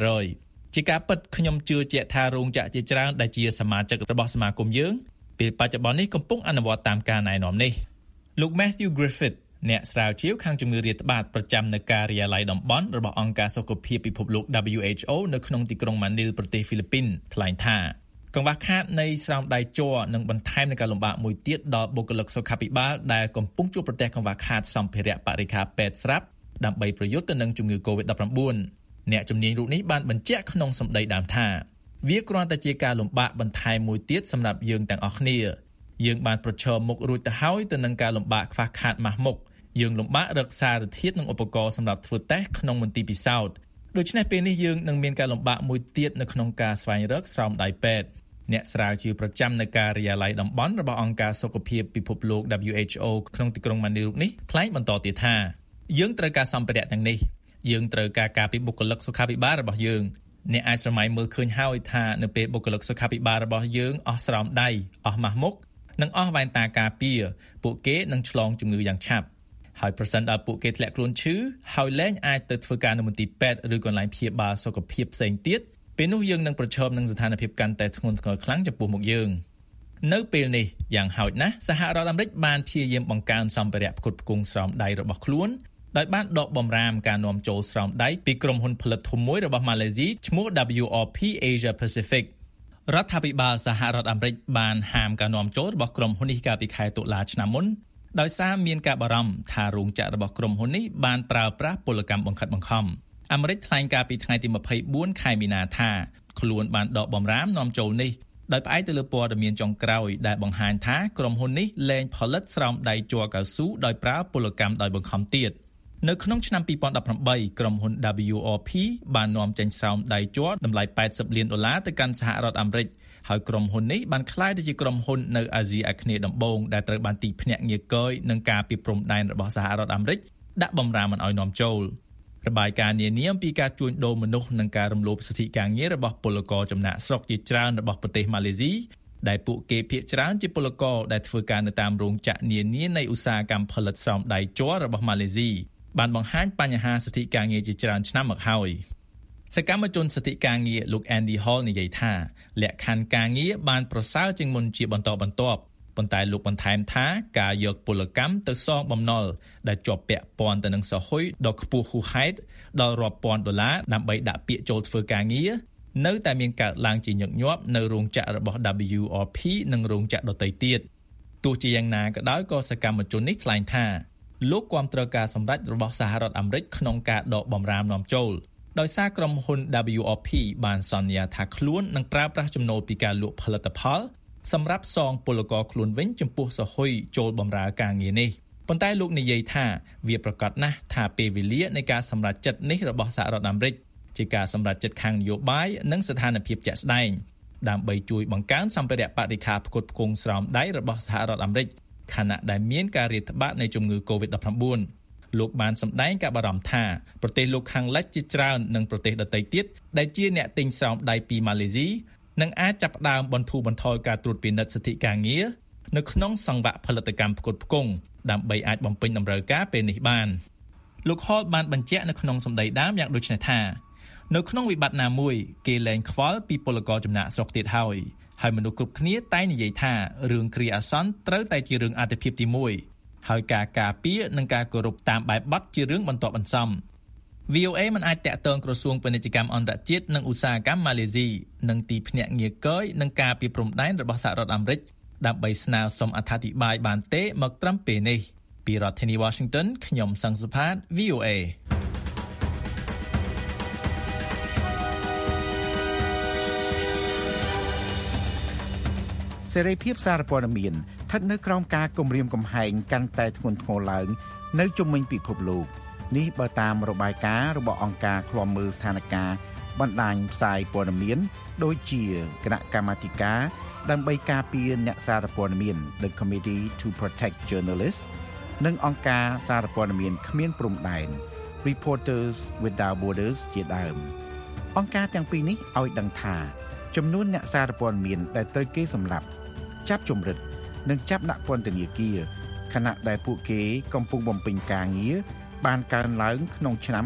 50% ជាការពិតខ្ញុំជឿជាក់ថារោងចក្រជាច្រើនដែលជាសមាជិករបស់សមាគមយើងពេលបច្ចុប្បន្ននេះកំពុងអនុវត្តតាមការណែនាំនេះលោក Matthew Griffith អ្នកស្រាវជ្រាវខាងជំងឺរាតត្បាតប្រចាំនៅការិយាល័យតំបន់របស់អង្គការសុខភាពពិភពលោក WHO នៅក្នុងទីក្រុងម៉ានីលប្រទេសហ្វីលីពីនថ្លែងថាកង្វះខាតនៃស្រោមដៃជ័រនឹងបន្ថែមនឹងការលំបាកមួយទៀតដល់បុគ្គលិកសុខាភិបាលដែលកំពុងជួបប្រទះកង្វះខាតសម្ភារៈបរិក្ខារពេទ្យស្រាប់ដើម្បីប្រយុទ្ធទៅនឹងជំងឺ COVID-19 អ្នកជំនាញរូបនេះបានបញ្ជាក់ក្នុងសម្ដីដើមថាវាគ្រាន់តែជាការលំបាកបន្ថែមមួយទៀតសម្រាប់យើងទាំងអស់គ្នាយើងបានប្រឈមមុខរួចទៅហើយទៅនឹងការលំបាកខ្វះខាតម៉ាស់មុខយើងលំបាករកសារធាតុនិងឧបករណ៍សម្រាប់ធ្វើតេស្តក្នុងមន្ទីរពិសោធន៍ដូច្នេះពេលនេះយើងនឹងមានការលំបាកមួយទៀតនៅក្នុងការស្វែងរកស្រោមដៃពេទ្យអ្នកស្រាវជ្រាវប្រចាំនៅការិយាល័យតំបន់របស់អង្គការសុខភាពពិភពលោក WHO ក្នុងទីក្រុងម៉ានីលនេះថ្លែងបន្តទៀតថាយើងត្រូវការសម្ភារៈទាំងនេះយើងត្រូវការពីបុគ្គលិកសុខាភិបាលរបស់យើងអ្នកអាចស្រមៃមើលឃើញហើយថានៅពេលបុគ្គលិកសុខាភិបាលរបស់យើងអស់ស្រោមដៃអស់ម៉ាស់មុខនិងអស់វ៉ែនតាការពារពួកគេនឹងឆ្លងជំងឺយ៉ាងឆាប់ហើយប្រសិនបើពួកគេធ្លាក់ខ្លួនឈឺហើយលែងអាចទៅធ្វើការនៅមន្ទីរពេទ្យឬកន្លែងព្យាបាលសុខភាពផ្សេងទៀតពេលនោះយើងនឹងប្រឈមនឹងស្ថានភាពកាន់តែធ្ងន់ធ្ងរខ្លាំងចំពោះមុខយើងនៅពេលនេះយ៉ាងហោចណាស់សហរដ្ឋអាមេរិកបានព្យាយាមបង្កើនសម្ភារៈផ្គត់ផ្គង់ស្រោមដៃរបស់ខ្លួនដោយបានដកបំរាមការនាំចូលស្រោមដៃពីក្រុមហ៊ុនផលិតធំមួយរបស់ម៉ាឡេស៊ីឈ្មោះ WRP Asia Pacific រដ្ឋាភិបាលសហរដ្ឋអាមេរិកបានហាមការនាំចូលរបស់ក្រុមហ៊ុននេះកាលពីខែតុលាឆ្នាំមុនដោយសារមានការបារម្ភថារោងចក្ររបស់ក្រុមហ៊ុននេះបានប្រើប្រាស់ពលកម្មបង្ខិតបង្ខំអាមេរិកថ្លែងការពីថ្ងៃទី24ខែមីនាថាខ្លួនបានដកបំរាមនាំចូលនេះដោយផ្អែកទៅលើព័ត៌មានចុងក្រោយដែលបង្ហាញថាក្រុមហ៊ុននេះលែងផលិតស្រោមដៃជ័រកៅស៊ូដោយប្រើពលកម្មដោយបង្ខំទៀតនៅក្នុងឆ្នាំ2018ក្រុមហ៊ុន WRP បាននាំចេញស្រោមដៃជ័រតម្លៃ$80 លានទៅកាន់សហរដ្ឋអាមេរិកហើយក្រុមហ៊ុននេះបានក្លាយទៅជាក្រុមហ៊ុននៅអាស៊ីអាគ្នេយ៍ដំបូងដែលត្រូវបានទីភ្នាក់ងារគយនឹងការពីព្រំដែនរបស់សហរដ្ឋអាមេរិកដាក់បំរាមមិនឲ្យនាំចូលរបាយការណ៍នានាអំពីការជួញដូរមនុស្សនិងការរំលោភសិទ្ធិការងាររបស់ពលករចំណាក់ស្រុកជាច្រើនរបស់ប្រទេសម៉ាឡេស៊ីដែលពួកគេភាគច្រើនជាពលករដែលធ្វើការនៅតាមរោងចក្រនានានៃឧស្សាហកម្មផលិតស្រោមដៃជ័ររបស់ម៉ាឡេស៊ីបានបង្ហាញបញ្ហាសិទ្ធិការងារជាច្រើនឆ្នាំមកហើយសកម្មជនសិទ្ធិការងារលោក Andy Hall និយាយថាលក្ខខណ្ឌការងារបានប្រសើរជាងមុនជាបន្តបន្ទាប់ប៉ុន្តែលោកបន្ថែមថាការយកពលកម្មទៅសងបំណុលដែលជាប់ពាក់ព័ន្ធទៅនឹងសហុយដ៏ខ្ពស់ហួសហេតុដល់រាប់ពាន់ដុល្លារដើម្បីដាក់ពាក្យចូលធ្វើការងារនៅតែមានកើតឡើងជាញឹកញាប់នៅរោងចក្ររបស់ WRP និងរោងចក្រដទៃទៀតទោះជាយ៉ាងណាក៏ដោយក៏សកម្មជននេះថ្លែងថាលោកគាំទ្រការសម្រេចរបស់សហរដ្ឋអាមេរិកក្នុងការដកបម្រាមនាំចូលដោយសារក្រុមហ៊ុន WRP បានសន្យាថាខ្លួននឹងប្រើប្រាស់ចំណូលពីការលក់ផលិតផលសម្រាប់សងពលករខ្លួនវិញចំពោះសហុយចូលបម្រើការងារនេះប៉ុន្តែលោកនិយាយថាវាប្រកាសណាស់ថាពេលវេលានៃការសម្រេចចិត្តនេះរបស់សហរដ្ឋអាមេរិកជាការសម្រេចចិត្តខាងនយោបាយនិងស្ថានភាពជាក់ស្ដែងដើម្បីជួយបង្កើនសម្ភារៈបរិក្ខារផ្គត់ផ្គង់ស្រោមដៃរបស់សហរដ្ឋអាមេរិកខណៈដែលមានការរាតត្បាតនៃជំងឺ COVID-19 លោកបានសម្ដែងការបារម្ភថាប្រទេសលោកខាងលិចជាច្រើននិងប្រទេសដទៃទៀតដែលជាអ្នកទិញស្រោមដៃពីម៉ាឡេស៊ីនឹងអាចចាប់ផ្ដើមបន្ធូរបន្ថយការត្រួតពិនិត្យសិទ្ធិការងារនៅក្នុងសង្វាក់ផលិតកម្មផ្គត់ផ្គង់ដើម្បីអាចបំពេញតម្រូវការពេលនេះបានលោក Hall បានបញ្ជាក់នៅក្នុងសម្ដីដើមយ៉ាងដូចនេះថានៅក្នុងវិបត្តិណាមួយគេលែងខ្វល់ពីពលករចំណាក់ស្រុកទៀតហើយមនុស្សគ្រប់គ្នាតែនិយាយថារឿងគ្រាអាសន្នត្រូវតែជារឿងអាទិភាពទី1ហើយការការពារនិងការគោរពតាមបែបបទជារឿងបន្ទាប់បន្សំ VOA មិនអាចតាក់ទងក្រសួងពាណិជ្ជកម្មអន្តរជាតិនិងឧស្សាហកម្មម៉ាឡេស៊ីនិងទីភ្នាក់ងារគយនិងការពីព្រំដែនរបស់សហរដ្ឋអាមេរិកដើម្បីស្នើសុំអត្ថាធិប្បាយបានទេមកត្រឹមពេលនេះពីរដ្ឋធានី Washington ខ្ញុំសង្សុផាត VOA
សេរីភាពសារព័ត៌មានស្ថិតនៅក្រោមការគំរាមកំហែងកាន់តែធ្ងន់ធ្ងរឡើងនៅជុំវិញពិភពលោកនេះបើតាមរបាយការណ៍របស់អង្គការឃ្លាំមើលស្ថានភាពបណ្ដាញផ្សាយព័ត៌មានដូចជាគណៈកម្មាធិការដើម្បីការពារអ្នកសារព័ត៌មាន The Committee to Protect Journalists និងអង្គការសារព័ត៌មានគ្មានព្រំដែន Reporters Without Borders ជាដើមអង្គការទាំងពីរនេះឲ្យដឹងថាចំនួនអ្នកសារព័ត៌មានដែលត្រូវគេសម្លាប់ចាប់ជំរិតនិងចាប់ដាក់ពន្ធនាគារខណៈដែលពួកគេកំពុងបំពេញការងារបានកើនឡើងក្នុងឆ្នាំ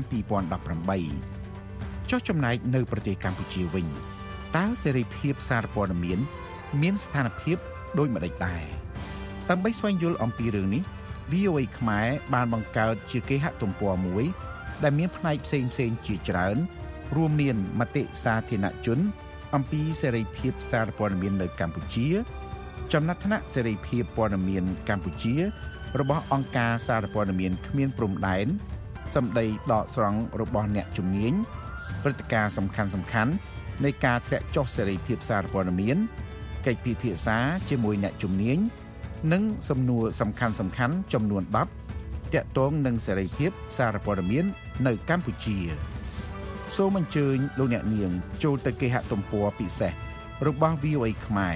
2018ចុះចំណែកនៅប្រទេសកម្ពុជាវិញតើសេរីភាពសារព័ត៌មានស្ថានភាពដូចម្តេចដែរដើម្បីស្វែងយល់អំពីរឿងនេះ VOA ខ្មែរបានបង្កើតជាគេហទំព័រមួយដែលមានផ្នែកផ្សេងៗជាច្រើនរួមមានមតិសាធារណជនអំពីសេរីភាពសារព័ត៌មាននៅកម្ពុជាចំណាត់ថ្នាក់សេរីភាពព័ត៌មានកម្ពុជារបស់អង្គការសារព័ត៌មានគ្មានព្រំដែនសម្ដីដកស្រង់របស់អ្នកជំនាញព្រឹត្តិការណ៍សំខាន់ៗនៃការធ្លាក់ចុះសេរីភាពសារព័ត៌មានកិច្ចពិភាក្សាជាមួយអ្នកជំនាញនិងសំណួរសំខាន់ៗចំនួន10ទាក់ទងនឹងសេរីភាពសារព័ត៌មាននៅកម្ពុជាសូមអញ្ជើញលោកអ្នកនាងចូលទៅគេហទំព័រពិសេសរបស់ VOA ខ្មែរ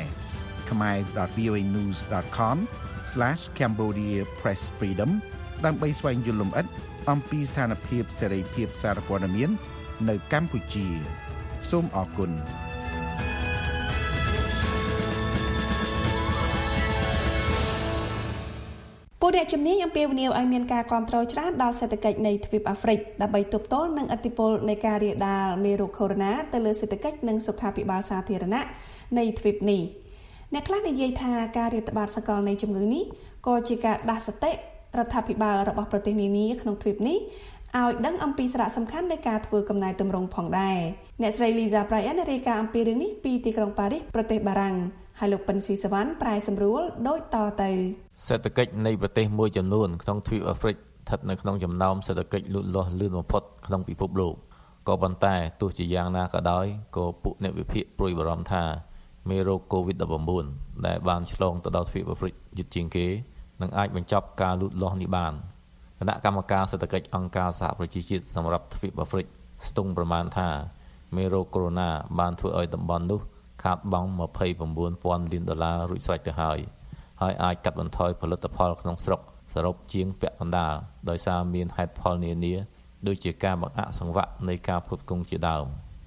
khmer.voanews.com/Cambodia Press Freedom ដើម្បីស្វែងយល់លម្អិតអំពីស្ថានភាពសេរីភាពសារព័ត៌មាននៅកម្ពុជាសូមអរគុណ
ពួកអ្នកជំនាញអំពាវនាវឲ្យមានការគាំទ្រច្រើនដល់សេដ្ឋកិច្ចនៃទ្វីបអាហ្វ្រិកដើម្បីទប់ទល់នឹងឥទ្ធិពលនៃការរាលដាលមេរោគកូវីដ -19 ទៅលើសេដ្ឋកិច្ចនិងសុខាភិបាលសាធារណៈនៃទ្វីបនេះអ្នកខ្លះនិយាយថាការរាតត្បាតសកលនៃជំងឺនេះក៏ជាការដាស់សតិរដ្ឋាភិបាលរបស់ប្រទេសនានាក្នុងទ្វីបនេះឲ្យដឹងអំពីសារៈសំខាន់នៃការធ្វើកំណែទម្រង់ផងដែរអ្នកស្រី Lisa Bryan រាយការណ៍អំពីរឿងនេះពីទីក្រុងប៉ារីសប្រទេសបារាំងហើយលោកប៉ិនស៊ីសវណ្ណប្រែសម្រួលដូចតទៅ
សេដ្ឋកិច្ចនៃប្រទេសមួយចំនួនក្នុងទ្វីបអាហ្វ្រិកស្ថិតនៅក្នុងចំណោមសេដ្ឋកិច្ចលូតលាស់លឿនបំផុតក្នុងពិភពលោកក៏ប៉ុន្តែទោះជាយ៉ាងណាក៏ដោយក៏ពួកអ្នកវិភាគព្រួយបារម្ភថាមេរោគ COVID-19 ដែលបានឆ្លងទៅដល់ទ្វីបអាហ្វ្រិកយឺតជាងគេនឹងអាចបញ្ចប់ការលូតលាស់នេះបានគណៈកម្មការសេដ្ឋកិច្ចអង្គការសហប្រជាជាតិសម្រាប់ទ្វីបអាហ្វ្រិកស្ទង់ប្រមាណថាមេរោគកូវីដ -19 បានធ្វើឲ្យតំបន់នោះខាតបង់$29,000 លានរួចស្រេចទៅហើយអាចកាត់បន្ថយផលិតផលក្នុងស្រុកសរុបជាងពាក់កណ្ដាលដោយសារមានហេតុផលនានាដូចជាការបង្អាក់សង្វាក់នៃការផ្គត់ផ្គង់ជាដើម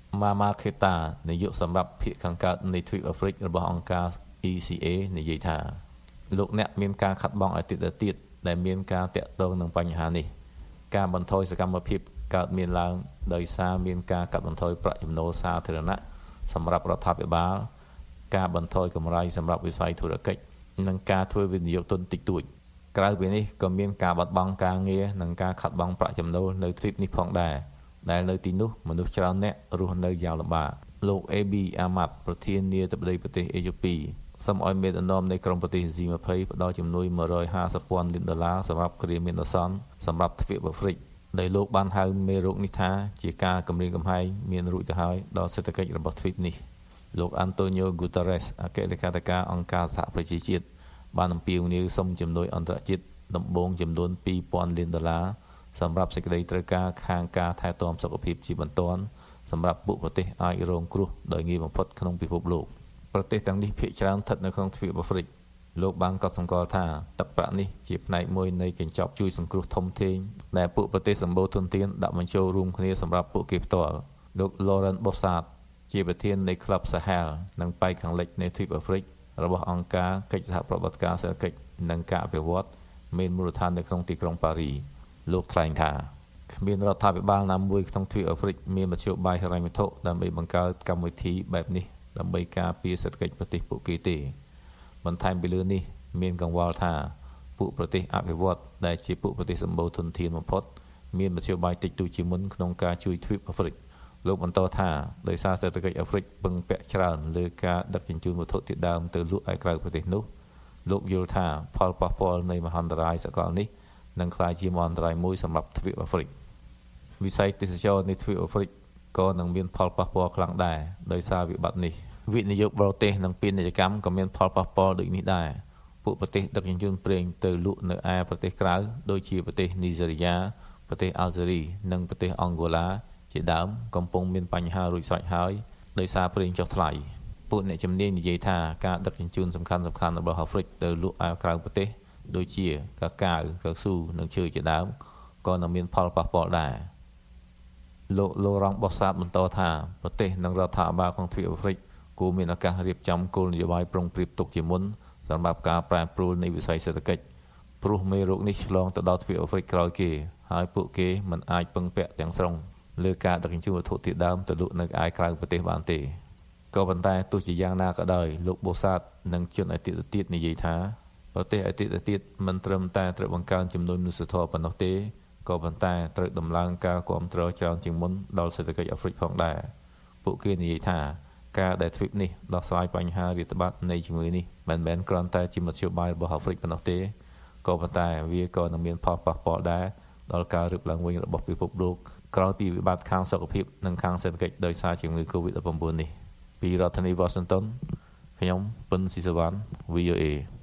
Mama Kheta នាយកសម្រាប់ភាគខាងកើតនៃទ្វីបអាហ្វ្រិករបស់អង្គការ ECA និយាយថាលោកអ្នកមានការខាត់បងឲ្យទៀតដែលមានការតាក់ទងនឹងបញ្ហានេះការបន្ថយសកម្មភាពកើតមានឡើងដោយសារមានការកាត់បន្ថយប្រាក់ចំណូលសាធារណៈសម្រាប់រដ្ឋាភិបាលការបន្ថយកម្រៃសម្រាប់វិស័យធុរកិច្ចនិងការធ្វើវិនិយោគទុនតិចតួចក្រៅពីនេះក៏មានការបាត់បង់ការងារនិងការខាត់បងប្រាក់ចំណូលនៅទ្វីបនេះផងដែរដែលនៅទីនោះមនុស្សច្រើនអ្នករស់នៅយ៉ាងលំបាកលោក AB Ahmad ប្រធានាធិបតីប្រទេសអេជូពីសូមឲ្យមេដឹកនាំនៃក្រុមប្រទេស G20 ផ្ដល់ជំនួយ$150,000 លានសម្រាប់គ្រាមានអាសន្នសម្រាប់ទ្វីបអាហ្វ្រិកដែលលោកបានហៅមេរោគនេះថាជាការគំរាមកំហែងមានរួចទៅហើយដល់សេដ្ឋកិច្ចរបស់ទ្វីបនេះលោក Antonio Guterres អគ្គលេខាធិការអង្គការសហប្រជាជាតិបានអំពាវនាវសុំជំនួយអន្តរជាតិដំបូងចំនួន$2,000 លានសម្រាប់សេចក្តីត្រូវការខាងការថែទាំសុខភាពជាបន្ទាន់សម្រាប់ពួកប្រទេសអាចរងគ្រោះដោយងាយបំផុតក្នុងពិភពលោកប្រទេសទាំងនេះភាគច្រើនស្ថិតនៅក្នុងទ្វីបអាហ្វ្រិកលោកបានកត់សម្គាល់ថាទឹកប្រាក់នេះជាផ្នែកមួយនៃកញ្ចប់ជួយសង្គ្រោះធំធេងដែលពួកប្រទេសសម្បូរធនធានដាក់បញ្ចូលរួមគ្នាសម្រាប់ពួកគេផ្ទាល់លោក Lauren Bossard ជាប្រធាននៃក្លឹប Sahel និងប៉ែកខាងលិចនៃទ្វីបអាហ្វ្រិករបស់អង្គការកិច្ចសហប្រតិបត្តិការសេដ្ឋកិច្ចនិងការអភិវឌ្ឍមានមូលដ្ឋាននៅក្នុងទីក្រុងប៉ារីលោកថ្លែងថាគ្មានរដ្ឋាភិបាលណាមួយក្នុងទ្វីបអាហ្វ្រិកមានមធ្យោបាយហិរញ្ញវត្ថុដើម្បីបង្កើតកម្មវិធីបែបនេះដើម្បីការពារសេដ្ឋកិច្ចប្រទេសពួកគេទេបន្ថែមពីលើនេះមានកង្វល់ថាពួកប្រទេសអភិវឌ្ឍដែលជាពួកប្រទេសសម្បូរធនធានបំផុតមានមធ្យោបាយតិចតួចជាងមុនក្នុងការជួយទ្វីបអាហ្វ្រិកលោកបន្តថាដោយសារសេដ្ឋកិច្ចអាហ្វ្រិកពឹងពាក់ច្រើនលើការដឹកជញ្ជូនវត្ថុធាតុដើមទៅលក់ឲ្យក្រៅប្រទេសនោះលោកយល់ថាផលប៉ះពាល់នៃមហន្តរាយសកលនេះនឹងក្លាយជាមហន្តរាយមួយសម្រាប់ទ្វីបអាហ្វ្រិកវិស័យទេសចរណ៍នៃទ្វីបអាហ្វ្រិកក៏នឹងមានផលប៉ះពាល់ខ្លាំងដែរដោយសារវិបត្តិនេះវិនិយោគបរទេសនិងពាណិជ្ជកម្មក៏មានផលប៉ះពាល់ដូចនេះដែរពួកប្រទេសដឹកជញ្ជូនប្រេងទៅលក់នៅឯប្រទេសក្រៅដូចជាប្រទេសនីហ្សេរីយ៉ាប្រទេសអាល់ហ្សេរីនិងប្រទេសអង់ហ្គោឡាជាដើមកំពុងមានបញ្ហារួចស្រេចហើយដោយសារប្រេងចុះថ្លៃពួកអ្នកជំនាញនិយាយថាការដឹកជញ្ជូនសំខាន់ៗរបស់អាហ្វ្រិកទៅលក់ឲ្យក្រៅប្រទេសដូចជាកាកាវកៅស៊ូនិងឈើជាដើមក៏នឹងមានផលប៉ះពាល់ដែរលោករងបោះសាទបន្តថាប្រទេសនិងរដ្ឋាភិបាលក្នុងទ្វីបអាហ្វ្រិកគួរមានឱកាសរៀបចំគោលនយោបាយប្រុងប្រៀបទុកជាមុនសម្រាប់ការប្រែប្រួលនៃវិស័យសេដ្ឋកិច្ចព្រោះមេរោគនេះឆ្លងទៅដល់ទ្វីបអាហ្វ្រិកក្រោយគេហើយពួកគេមិនអាចពឹងពាក់ទាំងស្រុងលើការដឹកជញ្ជូនវត្ថុធាតុដើមទៅលក់នៅឯក្រៅប្រទេសបានទេក៏ប៉ុន្តែទោះជាយ៉ាងណាក៏ដោយលោកបូសាទនិងជនអតិថិជននិយាយថាប្រទេសអតិថិជនមិនត្រឹមតែត្រូវបង្កើនចំនួនមនុស្សធម៌ប៉ុណ្ណោះទេក៏ប៉ុន្តែត្រូវដំឡើងការគាំទ្រច្រើនជាងមុនដល់សេដ្ឋកិច្ចអាហ្វ្រិកផងដែរពួកគេនិយាយថាការដែលទ្វីបនេះដោះស្រាយបញ្ហារាតត្បាតនៃជំងឺនេះមិនមែនគ្រាន់តែជាមធ្យោបាយរបស់អាហ្វ្រិកប៉ុណ្ណោះទេក៏ប៉ុន្តែវាក៏នឹងមានផលប៉ះពាល់ដែរដល់ការរឹបឡើងវិញរបស់ពិភពលោកក្រោយពីវិបត្តិខាងសុខភាពនិងខាងសេដ្ឋកិច្ចដោយសារជំងឺ Covid-19 នេះពីរដ្ឋធានី Washington ខ្ញុំពិនស៊ីសវណ្ណ VOA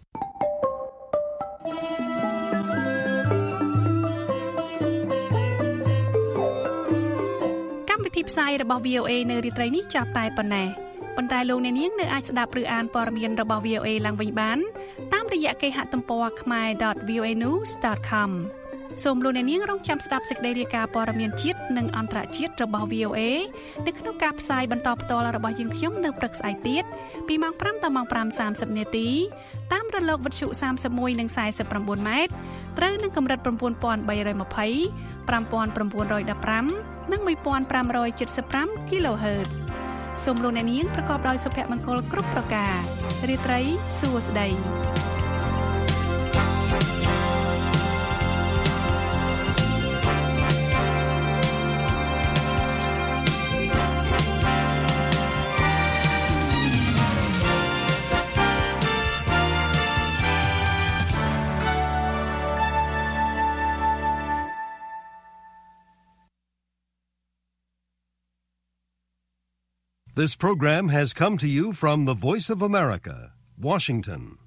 កម្មវិធីផ្សាយរបស់ VOA នៅរាត្រីនេះចាប់តែប៉ុណ្ណេះប៉ុន្តែលោកអ្នកនាងនៅអាចស្ដាប់ឬអានព័ត៌មានរបស់ VOA ឡើងវិញបានតាមរយៈគេហទំព័រ khmer.voanews.com សូមលោកអ្នកនាងរងចាំស្ដាប់សេចក្តីរាយការណ៍ព័ត៌មានជាតិនិងអន្តរជាតិរបស់ VOA នៅក្នុងការផ្សាយបន្តផ្ទាល់របស់យើងខ្ញុំនៅព្រឹកស្អែកទៀតពីម៉ោង 5 ដល់ម៉ោង 5:30 នាទីតាមរលកវិទ្យុ31និង49 ម៉ែត្រត្រូវនឹងកម្រិត 9320 5915 និង 1575 kHz សូមលោកអ្នកនាងប្រកបដោយសុភមង្គលគ្រប់ប្រការរាត្រីសួស្តី
This program has come to you from the Voice of America, Washington.